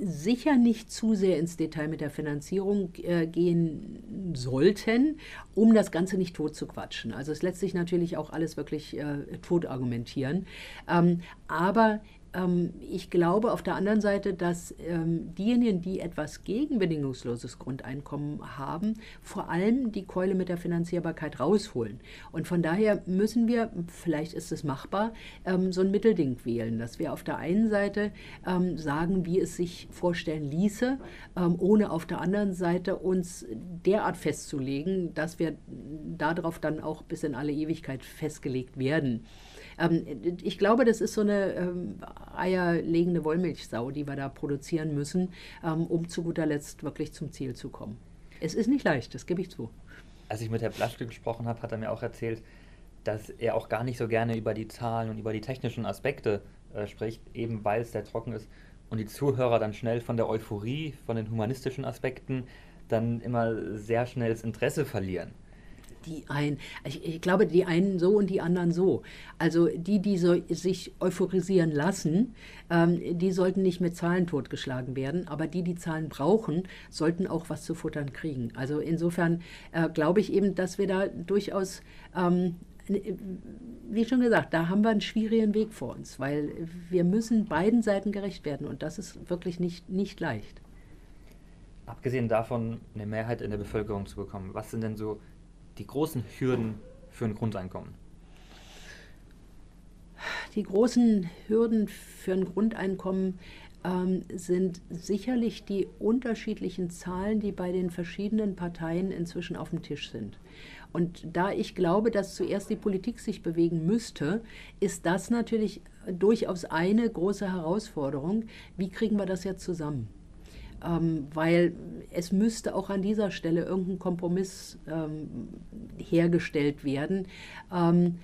sicher nicht zu sehr ins Detail mit der Finanzierung äh, gehen sollten, um das Ganze nicht tot zu quatschen. Also es lässt sich natürlich auch alles wirklich äh, tot argumentieren. Ähm, aber ähm, ich glaube auf der anderen Seite, dass ähm, diejenigen, die etwas gegen bedingungsloses Grundeinkommen haben, vor allem die Keule mit der Finanzierbarkeit rausholen. Und von daher müssen wir, vielleicht ist es machbar, ähm, so ein Mittelding wählen, dass wir auf der einen Seite ähm, sagen, wie es sich vorstellen ließe, ähm, ohne auf der anderen Seite uns derart festzulegen, dass wir darauf dann auch bis in alle Ewigkeit festgelegt werden. Ähm, ich glaube, das ist so eine ähm, eierlegende Wollmilchsau, die wir da produzieren müssen, ähm, um zu guter Letzt wirklich zum Ziel zu kommen. Es ist nicht leicht, das gebe ich zu. Als ich mit Herrn Blaschke gesprochen habe, hat er mir auch erzählt, dass er auch gar nicht so gerne über die Zahlen und über die technischen Aspekte äh, spricht, eben weil es sehr trocken ist und die Zuhörer dann schnell von der Euphorie, von den humanistischen Aspekten dann immer sehr schnell das Interesse verlieren. Die einen, ich, ich glaube, die einen so und die anderen so. Also die, die so, sich euphorisieren lassen, ähm, die sollten nicht mit Zahlen totgeschlagen werden, aber die, die Zahlen brauchen, sollten auch was zu futtern kriegen. Also insofern äh, glaube ich eben, dass wir da durchaus, ähm, wie schon gesagt, da haben wir einen schwierigen Weg vor uns, weil wir müssen beiden Seiten gerecht werden und das ist wirklich nicht, nicht leicht. Abgesehen davon, eine Mehrheit in der Bevölkerung zu bekommen, was sind denn so die großen Hürden für ein Grundeinkommen? Die großen Hürden für ein Grundeinkommen ähm, sind sicherlich die unterschiedlichen Zahlen, die bei den verschiedenen Parteien inzwischen auf dem Tisch sind. Und da ich glaube, dass zuerst die Politik sich bewegen müsste, ist das natürlich durchaus eine große Herausforderung. Wie kriegen wir das jetzt zusammen? Ähm, weil es müsste auch an dieser Stelle irgendein Kompromiss ähm, hergestellt werden. Ähm,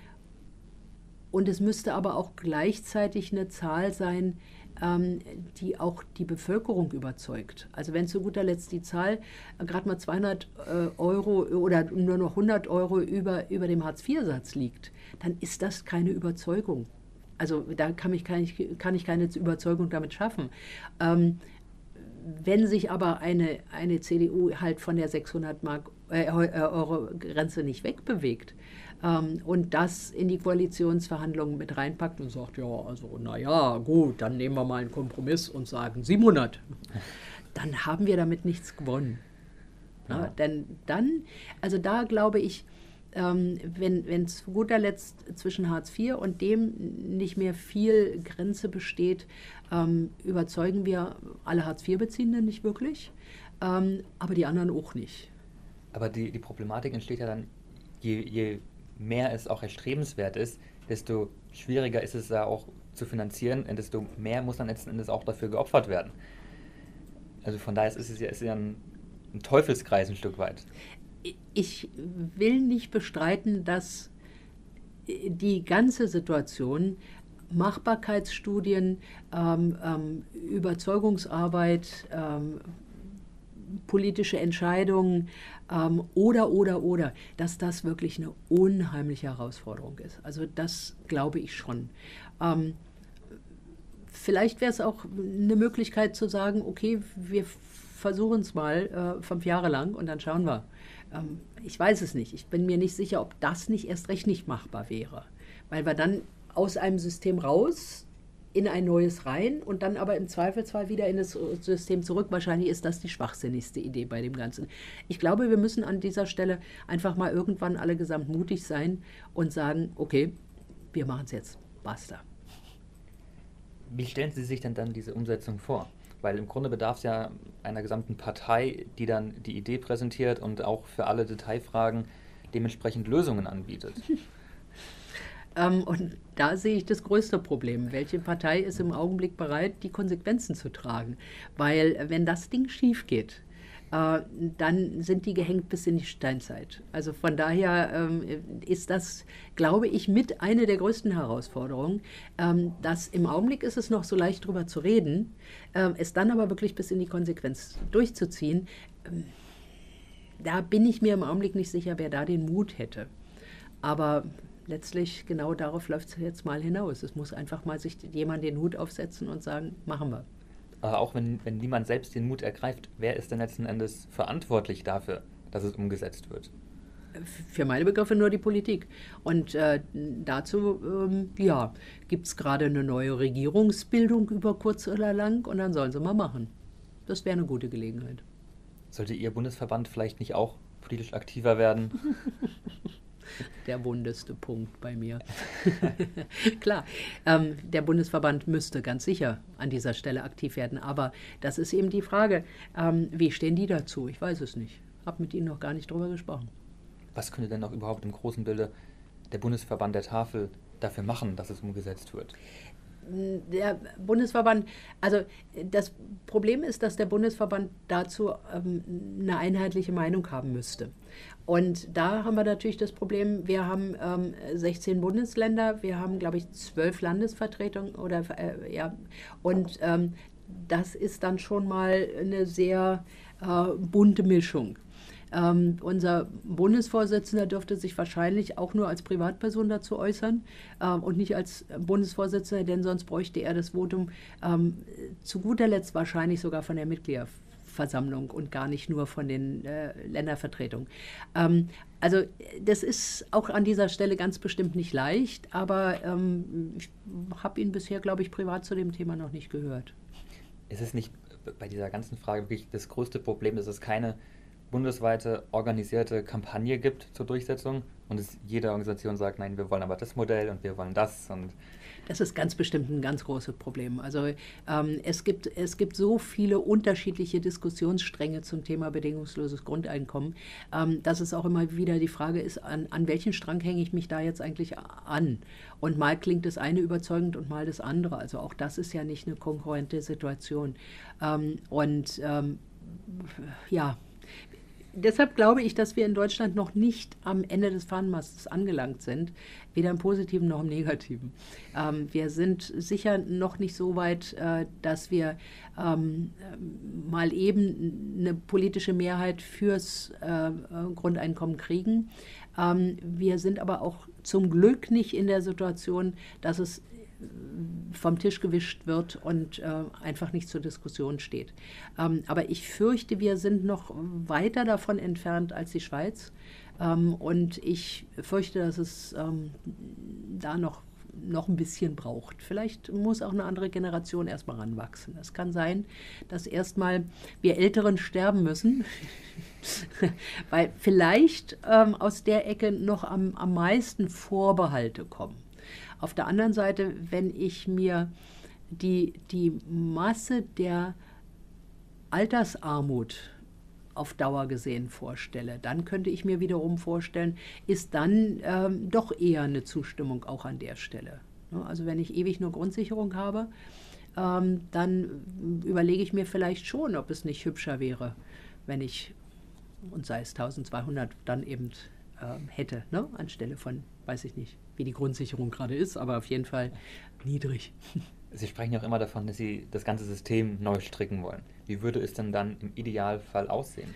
und es müsste aber auch gleichzeitig eine Zahl sein, ähm, die auch die Bevölkerung überzeugt. Also wenn zu guter Letzt die Zahl äh, gerade mal zweihundert äh, Euro oder nur noch hundert Euro über, über dem Hartz vier Satz liegt, dann ist das keine Überzeugung. Also da kann ich, kann ich, kann ich keine Überzeugung damit schaffen. Ähm, Wenn sich aber eine, eine C D U halt von der sechshundert Mark, äh, Euro Grenze nicht wegbewegt ähm, und das in die Koalitionsverhandlungen mit reinpackt und sagt, ja, also naja, gut, dann nehmen wir mal einen Kompromiss und sagen siebenhundert, dann haben wir damit nichts gewonnen. Ja. Ja, denn dann, also da glaube ich, Ähm, wenn wenn zu guter Letzt zwischen Hartz vier und dem nicht mehr viel Grenze besteht, ähm, überzeugen wir alle Hartz vier Beziehenden nicht wirklich, ähm, aber die anderen auch nicht. Aber die, die Problematik entsteht ja dann, je, je mehr es auch erstrebenswert ist, desto schwieriger ist es ja auch zu finanzieren und desto mehr muss dann letzten Endes auch dafür geopfert werden. Also von daher ist es ja, ist ja ein, ein Teufelskreis ein Stück weit. Ich will nicht bestreiten, dass die ganze Situation, Machbarkeitsstudien, ähm, ähm, Überzeugungsarbeit, ähm, politische Entscheidungen ähm, oder, oder, oder, dass das wirklich eine unheimliche Herausforderung ist. Also das glaube ich schon. Ähm, vielleicht wäre es auch eine Möglichkeit zu sagen, okay, wir versuchen es mal äh, fünf Jahre lang und dann schauen wir. Ähm, ich weiß es nicht. Ich bin mir nicht sicher, ob das nicht erst recht nicht machbar wäre. Weil wir dann aus einem System raus in ein neues rein und dann aber im Zweifelsfall wieder in das System zurück. Wahrscheinlich ist das die schwachsinnigste Idee bei dem Ganzen. Ich glaube, wir müssen an dieser Stelle einfach mal irgendwann alle gesamt mutig sein und sagen, okay, wir machen es jetzt. Basta. Wie stellen Sie sich denn dann diese Umsetzung vor? Weil im Grunde bedarf es ja einer gesamten Partei, die dann die Idee präsentiert und auch für alle Detailfragen dementsprechend Lösungen anbietet. ähm, und da sehe ich das größte Problem. Welche Partei ist im Augenblick bereit, die Konsequenzen zu tragen? Weil wenn das Ding schief geht, äh, dann sind die gehängt bis in die Steinzeit. Also von daher ähm, ist das, glaube ich, mit eine der größten Herausforderungen. Ähm, dass im Augenblick ist es noch so leicht drüber zu reden, äh, es dann aber wirklich bis in die Konsequenz durchzuziehen. Ähm, da bin ich mir im Augenblick nicht sicher, wer da den Mut hätte. Aber letztlich genau darauf läuft es jetzt mal hinaus. Es muss einfach mal sich jemand den Hut aufsetzen und sagen, machen wir. Aber auch wenn, wenn niemand selbst den Mut ergreift, wer ist denn letzten Endes verantwortlich dafür, dass es umgesetzt wird? Für meine Begriffe nur die Politik. Und äh, dazu, ähm, ja, gibt es gerade eine neue Regierungsbildung über kurz oder lang und dann sollen sie mal machen. Das wäre eine gute Gelegenheit. Sollte Ihr Bundesverband vielleicht nicht auch politisch aktiver werden? Der wundeste Punkt bei mir. Klar, ähm, der Bundesverband müsste ganz sicher an dieser Stelle aktiv werden, aber das ist eben die Frage, ähm, wie stehen die dazu? Ich weiß es nicht. Habe mit Ihnen noch gar nicht drüber gesprochen. Was könnte denn auch überhaupt im großen Bilde der Bundesverband der Tafel dafür machen, dass es umgesetzt wird? Der Bundesverband, also das Problem ist, dass der Bundesverband dazu ähm, eine einheitliche Meinung haben müsste. Und da haben wir natürlich das Problem, wir haben ähm, sechzehn Bundesländer, wir haben, glaube ich, zwölf Landesvertretungen oder äh, ja, und ähm, das ist dann schon mal eine sehr äh, bunte Mischung. Ähm, unser Bundesvorsitzender dürfte sich wahrscheinlich auch nur als Privatperson dazu äußern ähm, und nicht als Bundesvorsitzender, denn sonst bräuchte er das Votum ähm, zu guter Letzt wahrscheinlich sogar von der Mitgliederversammlung und gar nicht nur von den äh, Ländervertretungen. Ähm, also das ist auch an dieser Stelle ganz bestimmt nicht leicht, aber ähm, ich habe ihn bisher, glaube ich, privat zu dem Thema noch nicht gehört. Ist es nicht bei dieser ganzen Frage wirklich das größte Problem, dass es keine bundesweite organisierte Kampagne gibt zur Durchsetzung und es jede Organisation sagt, nein, wir wollen aber das Modell und wir wollen das. Und das ist ganz bestimmt ein ganz großes Problem. Also ähm, es gibt, es gibt so viele unterschiedliche Diskussionsstränge zum Thema bedingungsloses Grundeinkommen, ähm, dass es auch immer wieder die Frage ist, an, an welchen Strang hänge ich mich da jetzt eigentlich an? Und mal klingt das eine überzeugend und mal das andere. Also auch das ist ja nicht eine konkurrente Situation. Ähm, und ähm, ja, deshalb glaube ich, dass wir in Deutschland noch nicht am Ende des Fahnenmastes angelangt sind, weder im Positiven noch im Negativen. Ähm, wir sind sicher noch nicht so weit, äh, dass wir ähm, mal eben eine politische Mehrheit fürs äh, Grundeinkommen kriegen. Ähm, wir sind aber auch zum Glück nicht in der Situation, dass es vom Tisch gewischt wird und äh, einfach nicht zur Diskussion steht. Ähm, aber ich fürchte, wir sind noch weiter davon entfernt als die Schweiz. Ähm, und ich fürchte, dass es ähm, da noch, noch ein bisschen braucht. Vielleicht muss auch eine andere Generation erstmal ranwachsen. Es kann sein, dass erstmal wir Älteren sterben müssen, weil vielleicht ähm, aus der Ecke noch am, am meisten Vorbehalte kommen. Auf der anderen Seite, wenn ich mir die, die Masse der Altersarmut auf Dauer gesehen vorstelle, dann könnte ich mir wiederum vorstellen, ist dann ähm, doch eher eine Zustimmung auch an der Stelle. Also wenn ich ewig nur Grundsicherung habe, ähm, dann überlege ich mir vielleicht schon, ob es nicht hübscher wäre, wenn ich, und sei es eintausendzweihundert, dann eben ähm, hätte, ne? Anstelle von, weiß ich nicht, wie die Grundsicherung gerade ist, aber auf jeden Fall niedrig. Sie sprechen ja auch immer davon, dass Sie das ganze System neu stricken wollen. Wie würde es denn dann im Idealfall aussehen?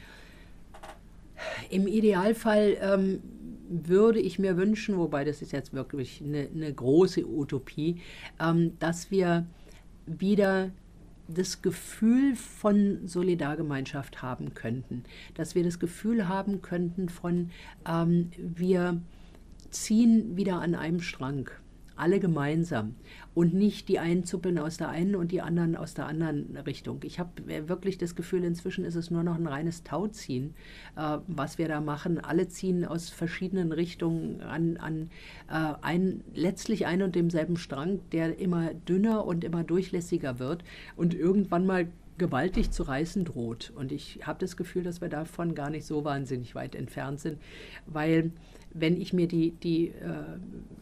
Im Idealfall ähm, würde ich mir wünschen, wobei das ist jetzt wirklich eine, eine große Utopie, ähm, dass wir wieder das Gefühl von Solidargemeinschaft haben könnten. Dass wir das Gefühl haben könnten von, ähm, wir ziehen wieder an einem Strang, alle gemeinsam und nicht die einen zuppeln aus der einen und die anderen aus der anderen Richtung. Ich habe wirklich das Gefühl, inzwischen ist es nur noch ein reines Tauziehen, äh, was wir da machen. Alle ziehen aus verschiedenen Richtungen an, an äh, ein, letztlich ein und demselben Strang, der immer dünner und immer durchlässiger wird und irgendwann mal gewaltig zu reißen droht. Und ich habe das Gefühl, dass wir davon gar nicht so wahnsinnig weit entfernt sind, weil wenn ich mir die, die äh,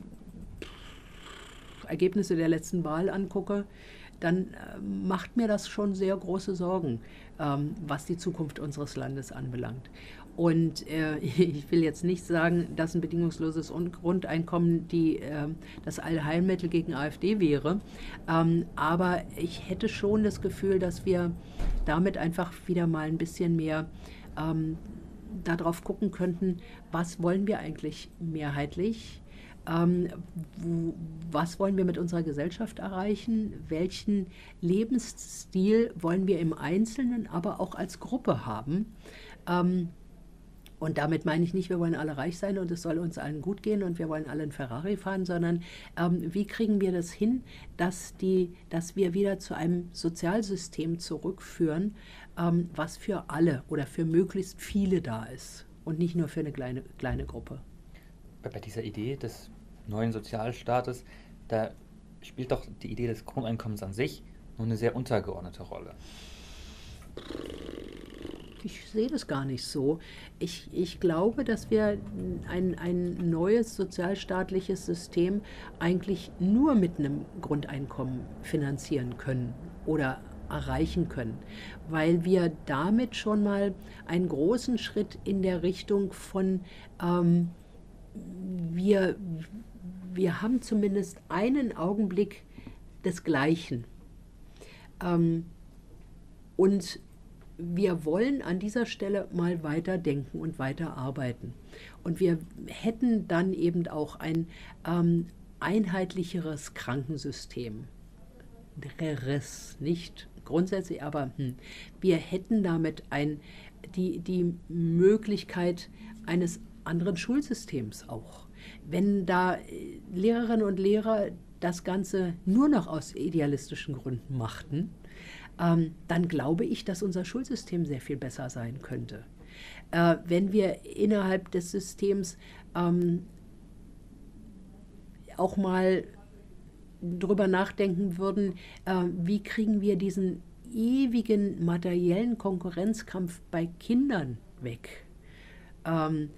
Ergebnisse der letzten Wahl angucke, dann äh, macht mir das schon sehr große Sorgen, ähm, was die Zukunft unseres Landes anbelangt. Und äh, ich will jetzt nicht sagen, dass ein bedingungsloses Grundeinkommen die, äh, das Allheilmittel gegen AfD wäre, ähm, aber ich hätte schon das Gefühl, dass wir damit einfach wieder mal ein bisschen mehr ähm, darauf gucken könnten, was wollen wir eigentlich mehrheitlich, Ähm, wo, was wollen wir mit unserer Gesellschaft erreichen? Welchen Lebensstil wollen wir im Einzelnen, aber auch als Gruppe haben? Ähm, Und damit meine ich nicht, wir wollen alle reich sein und es soll uns allen gut gehen und wir wollen alle einen Ferrari fahren, sondern ähm, wie kriegen wir das hin, dass, die, dass wir wieder zu einem Sozialsystem zurückführen, ähm, was für alle oder für möglichst viele da ist und nicht nur für eine kleine, kleine Gruppe. Bei, bei dieser Idee des neuen Sozialstaates, da spielt doch die Idee des Grundeinkommens an sich nur eine sehr untergeordnete Rolle. Ich sehe das gar nicht so. Ich, ich glaube, dass wir ein, ein neues sozialstaatliches System eigentlich nur mit einem Grundeinkommen finanzieren können oder erreichen können, weil wir damit schon mal einen großen Schritt in der Richtung von ähm, wir, wir haben zumindest einen Augenblick des Gleichen. Ähm, und wir wollen an dieser Stelle mal weiter denken und weiter arbeiten. Und wir hätten dann eben auch ein ähm, einheitlicheres Krankensystem. Nicht grundsätzlich, aber hm, wir hätten damit ein, die, die Möglichkeit eines anderen Schulsystems auch. Wenn da Lehrerinnen und Lehrer das Ganze nur noch aus idealistischen Gründen machten, Ähm, dann glaube ich, dass unser Schulsystem sehr viel besser sein könnte. Äh, wenn wir innerhalb des Systems ähm, auch mal drüber nachdenken würden, äh, wie kriegen wir diesen ewigen materiellen Konkurrenzkampf bei Kindern weg. Ähm,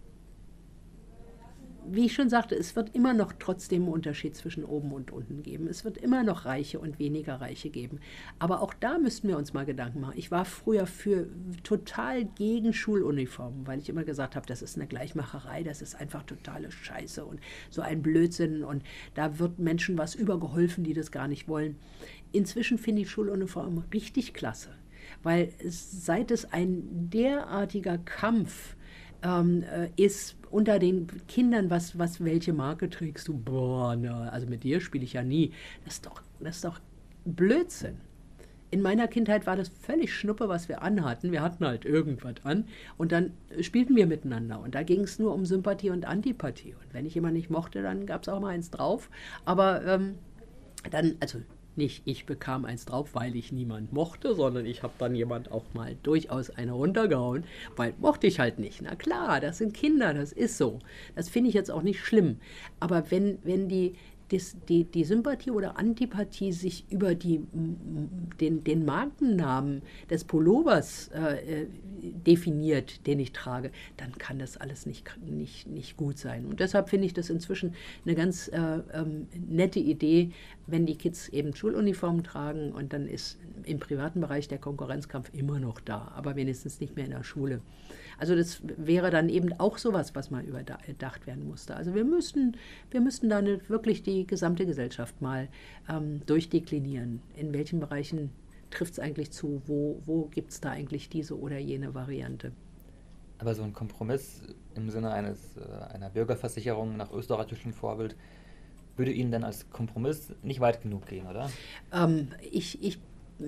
Wie ich schon sagte, es wird immer noch trotzdem einen Unterschied zwischen oben und unten geben. Es wird immer noch Reiche und weniger Reiche geben. Aber auch da müssten wir uns mal Gedanken machen. Ich war früher für total gegen Schuluniformen, weil ich immer gesagt habe, das ist eine Gleichmacherei, das ist einfach totale Scheiße und so ein Blödsinn. Und da wird Menschen was übergeholfen, die das gar nicht wollen. Inzwischen finde ich Schuluniformen richtig klasse, weil es, seit es ein derartiger Kampf ähm, ist unter den Kindern, was, was, welche Marke trägst du? Boah, ne, also mit dir spiele ich ja nie. Das ist doch, das ist doch Blödsinn. In meiner Kindheit war das völlig Schnuppe, was wir anhatten. Wir hatten halt irgendwas an und dann spielten wir miteinander. Und da ging es nur um Sympathie und Antipathie. Und wenn ich jemanden nicht mochte, dann gab es auch mal eins drauf. Aber ähm, dann, also nicht ich bekam eins drauf, weil ich niemand mochte, sondern ich habe dann jemand auch mal durchaus eine runtergehauen, weil mochte ich halt nicht. Na klar, das sind Kinder, das ist so. Das finde ich jetzt auch nicht schlimm. Aber wenn, wenn die, das, die, die Sympathie oder Antipathie sich über die, den, den Markennamen des Pullovers äh, definiert, den ich trage, dann kann das alles nicht, nicht, nicht gut sein. Und deshalb finde ich das inzwischen eine ganz äh, ähm, nette Idee, wenn die Kids eben Schuluniformen tragen und dann ist im privaten Bereich der Konkurrenzkampf immer noch da, aber wenigstens nicht mehr in der Schule. Also das wäre dann eben auch sowas, was mal überdacht werden musste. Also wir müssten, wir müssten da eine, wirklich die gesamte Gesellschaft mal ähm, durchdeklinieren. In welchen Bereichen trifft es eigentlich zu? Wo, wo gibt es da eigentlich diese oder jene Variante? Aber so ein Kompromiss im Sinne eines, äh, einer Bürgerversicherung nach österreichischem Vorbild würde Ihnen dann als Kompromiss nicht weit genug gehen, oder? Ähm, ich, ich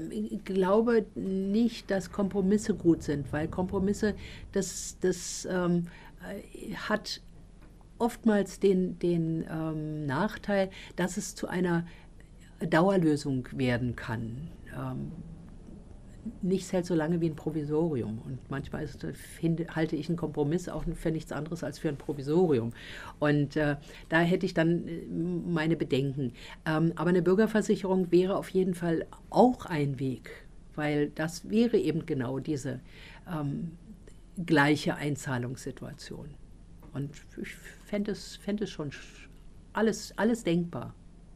glaube nicht, dass Kompromisse gut sind, weil Kompromisse, das, das ähm, hat oftmals den, den ähm, Nachteil, dass es zu einer Dauerlösung werden kann. Ähm, nichts hält so lange wie ein Provisorium. Und manchmal ist, finde, halte ich einen Kompromiss auch für nichts anderes als für ein Provisorium. Und äh, da hätte ich dann meine Bedenken. Ähm, aber eine Bürgerversicherung wäre auf jeden Fall auch ein Weg, weil das wäre eben genau diese ähm, gleiche Einzahlungssituation. Und ich fände es, fände es schon alles, alles denkbar.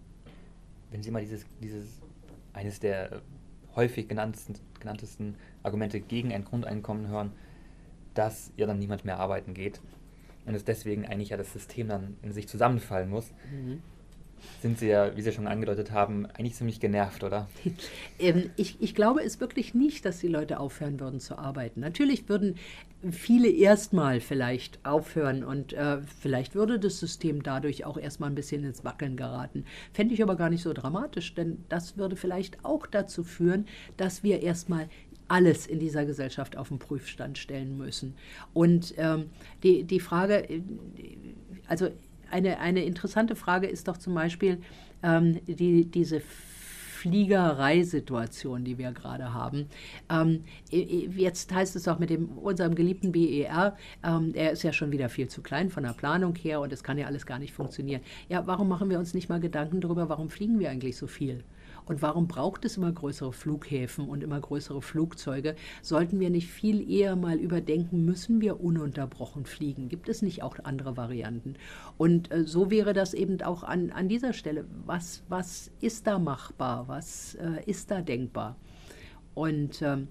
Wenn Sie mal dieses, dieses eines der häufig genanntesten, genanntesten Argumente gegen ein Grundeinkommen hören, dass ja dann niemand mehr arbeiten geht und es deswegen eigentlich ja das System dann in sich zusammenfallen muss. Mhm. sind Sie ja, wie Sie schon angedeutet haben, eigentlich ziemlich genervt, oder? Ähm, ich, ich glaube es wirklich nicht, dass die Leute aufhören würden zu arbeiten. Natürlich würden viele erstmal vielleicht aufhören und äh, vielleicht würde das System dadurch auch erstmal ein bisschen ins Wackeln geraten. Fände ich aber gar nicht so dramatisch, denn das würde vielleicht auch dazu führen, dass wir erstmal alles in dieser Gesellschaft auf den Prüfstand stellen müssen. Und ähm, die, die Frage, äh, also eine, eine interessante Frage ist doch zum Beispiel ähm, die, diese Fliegereisituation, die wir gerade haben. Ähm, jetzt heißt es auch mit dem, unserem geliebten B E R, ähm, der ist ja schon wieder viel zu klein von der Planung her und es kann ja alles gar nicht funktionieren. Ja, warum machen wir uns nicht mal Gedanken darüber, warum fliegen wir eigentlich so viel? Und warum braucht es immer größere Flughäfen und immer größere Flugzeuge? Sollten wir nicht viel eher mal überdenken, müssen wir ununterbrochen fliegen? Gibt es nicht auch andere Varianten? Und äh, so wäre das eben auch an, an dieser Stelle. Was, was ist da machbar? Was äh, ist da denkbar? Und ähm,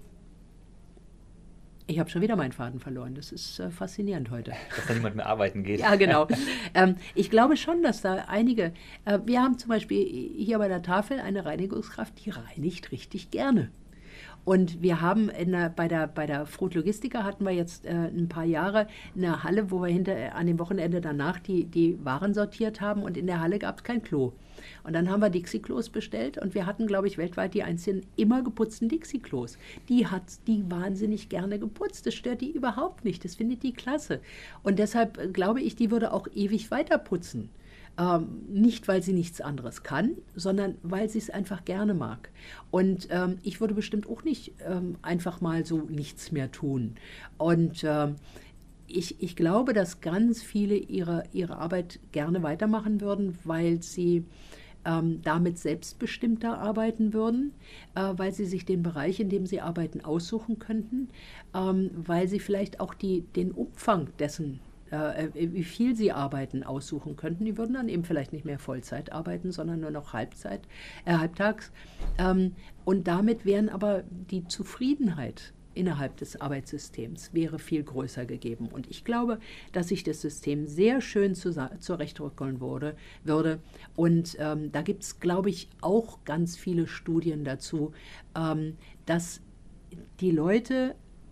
ich habe schon wieder meinen Faden verloren. Das ist äh, faszinierend heute. Dass da niemand mehr arbeiten geht. Ja, genau. ähm, ich glaube schon, dass da einige, äh, wir haben zum Beispiel hier bei der Tafel eine Reinigungskraft, die reinigt richtig gerne. Und wir haben in der, bei der, bei der Frut Logistica hatten wir jetzt äh, ein paar Jahre eine Halle, wo wir hinter, an dem Wochenende danach die, die Waren sortiert haben und in der Halle gab es kein Klo. Und dann haben wir Dixie-Klos bestellt und wir hatten, glaube ich, weltweit die einzigen immer geputzten Dixie-Klos. Die hat die wahnsinnig gerne geputzt. Das stört die überhaupt nicht. Das findet die klasse. Und deshalb äh, glaube ich, die würde auch ewig weiter putzen. Ähm, nicht, weil sie nichts anderes kann, sondern weil sie es einfach gerne mag. Und ähm, ich würde bestimmt auch nicht ähm, einfach mal so nichts mehr tun. Und ähm, ich, ich glaube, dass ganz viele ihre, ihre Arbeit gerne weitermachen würden, weil sie ähm, damit selbstbestimmter arbeiten würden, äh, weil sie sich den Bereich, in dem sie arbeiten, aussuchen könnten, ähm, weil sie vielleicht auch die, den Umfang dessen, äh, wie viel sie arbeiten, aussuchen könnten. Die würden dann eben vielleicht nicht mehr Vollzeit arbeiten, sondern nur noch Halbzeit, äh, halbtags. Ähm, und damit wären aber die Zufriedenheit innerhalb des Arbeitssystems wäre viel größer gegeben. Und ich glaube, dass sich das System sehr schön zurechtrücken würde. würde. Und ähm, da gibt es, glaube ich, auch ganz viele Studien dazu, ähm, dass die Leute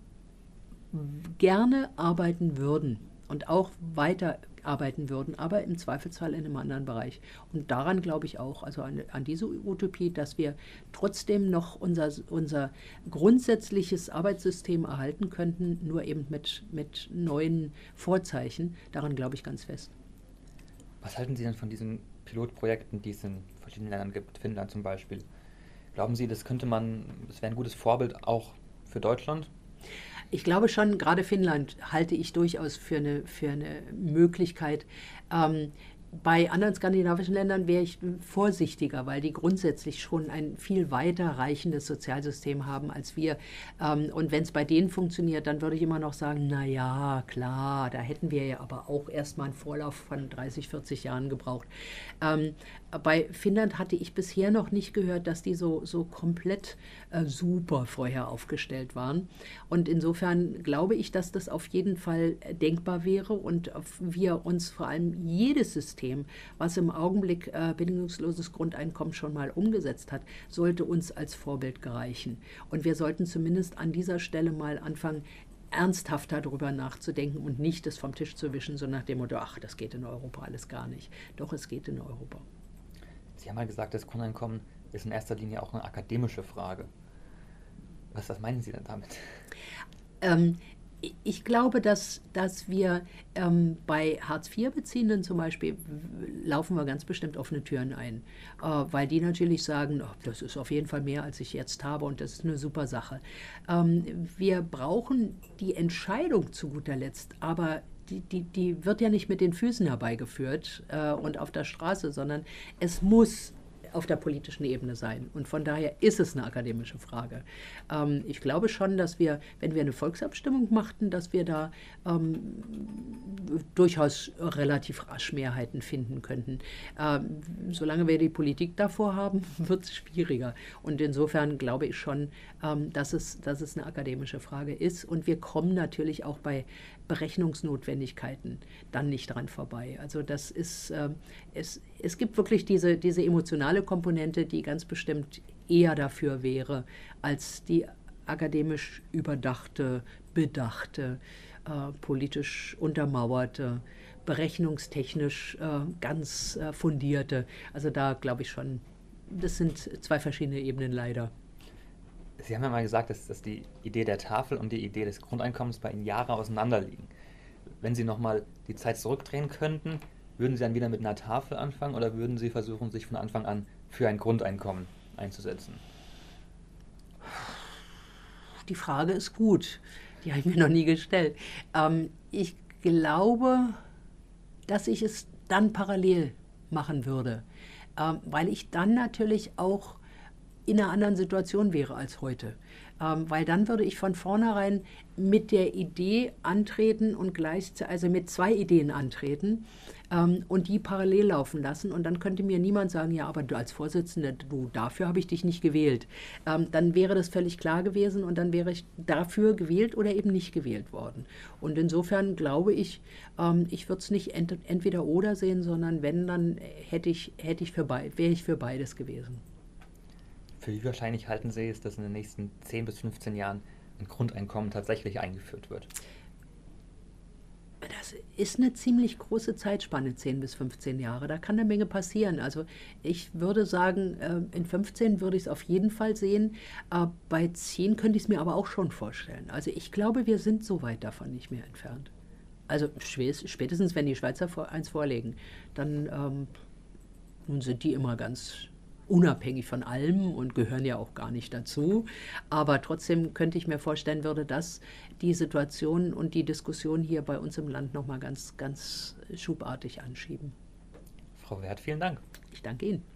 gerne arbeiten würden und auch weiter arbeiten würden, aber im Zweifelsfall in einem anderen Bereich. Und daran glaube ich auch, also an, an diese Utopie, dass wir trotzdem noch unser, unser grundsätzliches Arbeitssystem erhalten könnten, nur eben mit, mit neuen Vorzeichen. Daran glaube ich ganz fest. Was halten Sie denn von diesen Pilotprojekten, die es in verschiedenen Ländern gibt, Finnland zum Beispiel? Glauben Sie, das könnte man, das wäre ein gutes Vorbild auch für Deutschland? Ich glaube schon, gerade Finnland halte ich durchaus für eine, für eine Möglichkeit. Ähm, bei anderen skandinavischen Ländern wäre ich vorsichtiger, weil die grundsätzlich schon ein viel weiter reichendes Sozialsystem haben als wir. Ähm, und wenn es bei denen funktioniert, dann würde ich immer noch sagen, na ja, klar, da hätten wir ja aber auch erstmal einen Vorlauf von dreißig, vierzig Jahren gebraucht. Ähm, bei Finnland hatte ich bisher noch nicht gehört, dass die so, so komplett äh, super vorher aufgestellt waren. Und insofern glaube ich, dass das auf jeden Fall denkbar wäre und wir uns vor allem jedes System, was im Augenblick äh, bedingungsloses Grundeinkommen schon mal umgesetzt hat, sollte uns als Vorbild gereichen. Und wir sollten zumindest an dieser Stelle mal anfangen, ernsthafter darüber nachzudenken und nicht das vom Tisch zu wischen, so nach dem Motto, ach, das geht in Europa alles gar nicht. Doch, es geht in Europa. Sie haben mal gesagt, das Grundeinkommen ist in erster Linie auch eine akademische Frage. Was, was meinen Sie denn damit? Ähm, ich glaube, dass, dass wir ähm, bei Hartz vier Beziehenden zum Beispiel laufen wir ganz bestimmt offene Türen ein, äh, weil die natürlich sagen, oh, das ist auf jeden Fall mehr, als ich jetzt habe und das ist eine super Sache. Ähm, wir brauchen die Entscheidung zu guter Letzt, aber Die, die, die wird ja nicht mit den Füßen herbeigeführt äh, und auf der Straße, sondern es muss auf der politischen Ebene sein. Und von daher ist es eine akademische Frage. Ähm, ich glaube schon, dass wir, wenn wir eine Volksabstimmung machten, dass wir da ähm, durchaus relativ rasch Mehrheiten finden könnten. Ähm, solange wir die Politik davor haben, wird es schwieriger. Und insofern glaube ich schon, ähm, dass es, dass es eine akademische Frage ist. Und wir kommen natürlich auch bei Berechnungsnotwendigkeiten dann nicht dran vorbei. Also das ist, äh, es, es gibt wirklich diese, diese emotionale Komponente, die ganz bestimmt eher dafür wäre, als die akademisch überdachte, bedachte, äh, politisch untermauerte, berechnungstechnisch äh, ganz äh, fundierte. Also da glaube ich schon, das sind zwei verschiedene Ebenen leider. Sie haben ja mal gesagt, dass, dass die Idee der Tafel und die Idee des Grundeinkommens bei Ihnen Jahre auseinanderliegen. Wenn Sie nochmal die Zeit zurückdrehen könnten, würden Sie dann wieder mit einer Tafel anfangen oder würden Sie versuchen, sich von Anfang an für ein Grundeinkommen einzusetzen? Die Frage ist gut. Die habe ich mir noch nie gestellt. Ähm, ich glaube, dass ich es dann parallel machen würde, ähm, weil ich dann natürlich auch in einer anderen Situation wäre als heute. Ähm, weil dann würde ich von vornherein mit der Idee antreten und gleichzeitig, also mit zwei Ideen antreten ähm, und die parallel laufen lassen. Und dann könnte mir niemand sagen, ja, aber du als Vorsitzender, du, dafür habe ich dich nicht gewählt. Ähm, dann wäre das völlig klar gewesen und dann wäre ich dafür gewählt oder eben nicht gewählt worden. Und insofern glaube ich, ähm, ich würde es nicht ent entweder oder sehen, sondern wenn, dann hätte ich, hätte ich für beid, wäre ich für beides gewesen. Für wie wahrscheinlich halten Sie es, dass in den nächsten zehn bis fünfzehn Jahren ein Grundeinkommen tatsächlich eingeführt wird? Das ist eine ziemlich große Zeitspanne, zehn bis fünfzehn Jahre. Da kann eine Menge passieren. Also ich würde sagen, in fünfzehn würde ich es auf jeden Fall sehen. Bei zehn könnte ich es mir aber auch schon vorstellen. Also ich glaube, wir sind so weit davon nicht mehr entfernt. Also spätestens, wenn die Schweizer eins vorlegen, dann ähm, nun sind die immer ganz unabhängig von allem und gehören ja auch gar nicht dazu. Aber trotzdem könnte ich mir vorstellen, würde das die Situation und die Diskussion hier bei uns im Land nochmal ganz, ganz schubartig anschieben. Frau Werth, vielen Dank. Ich danke Ihnen.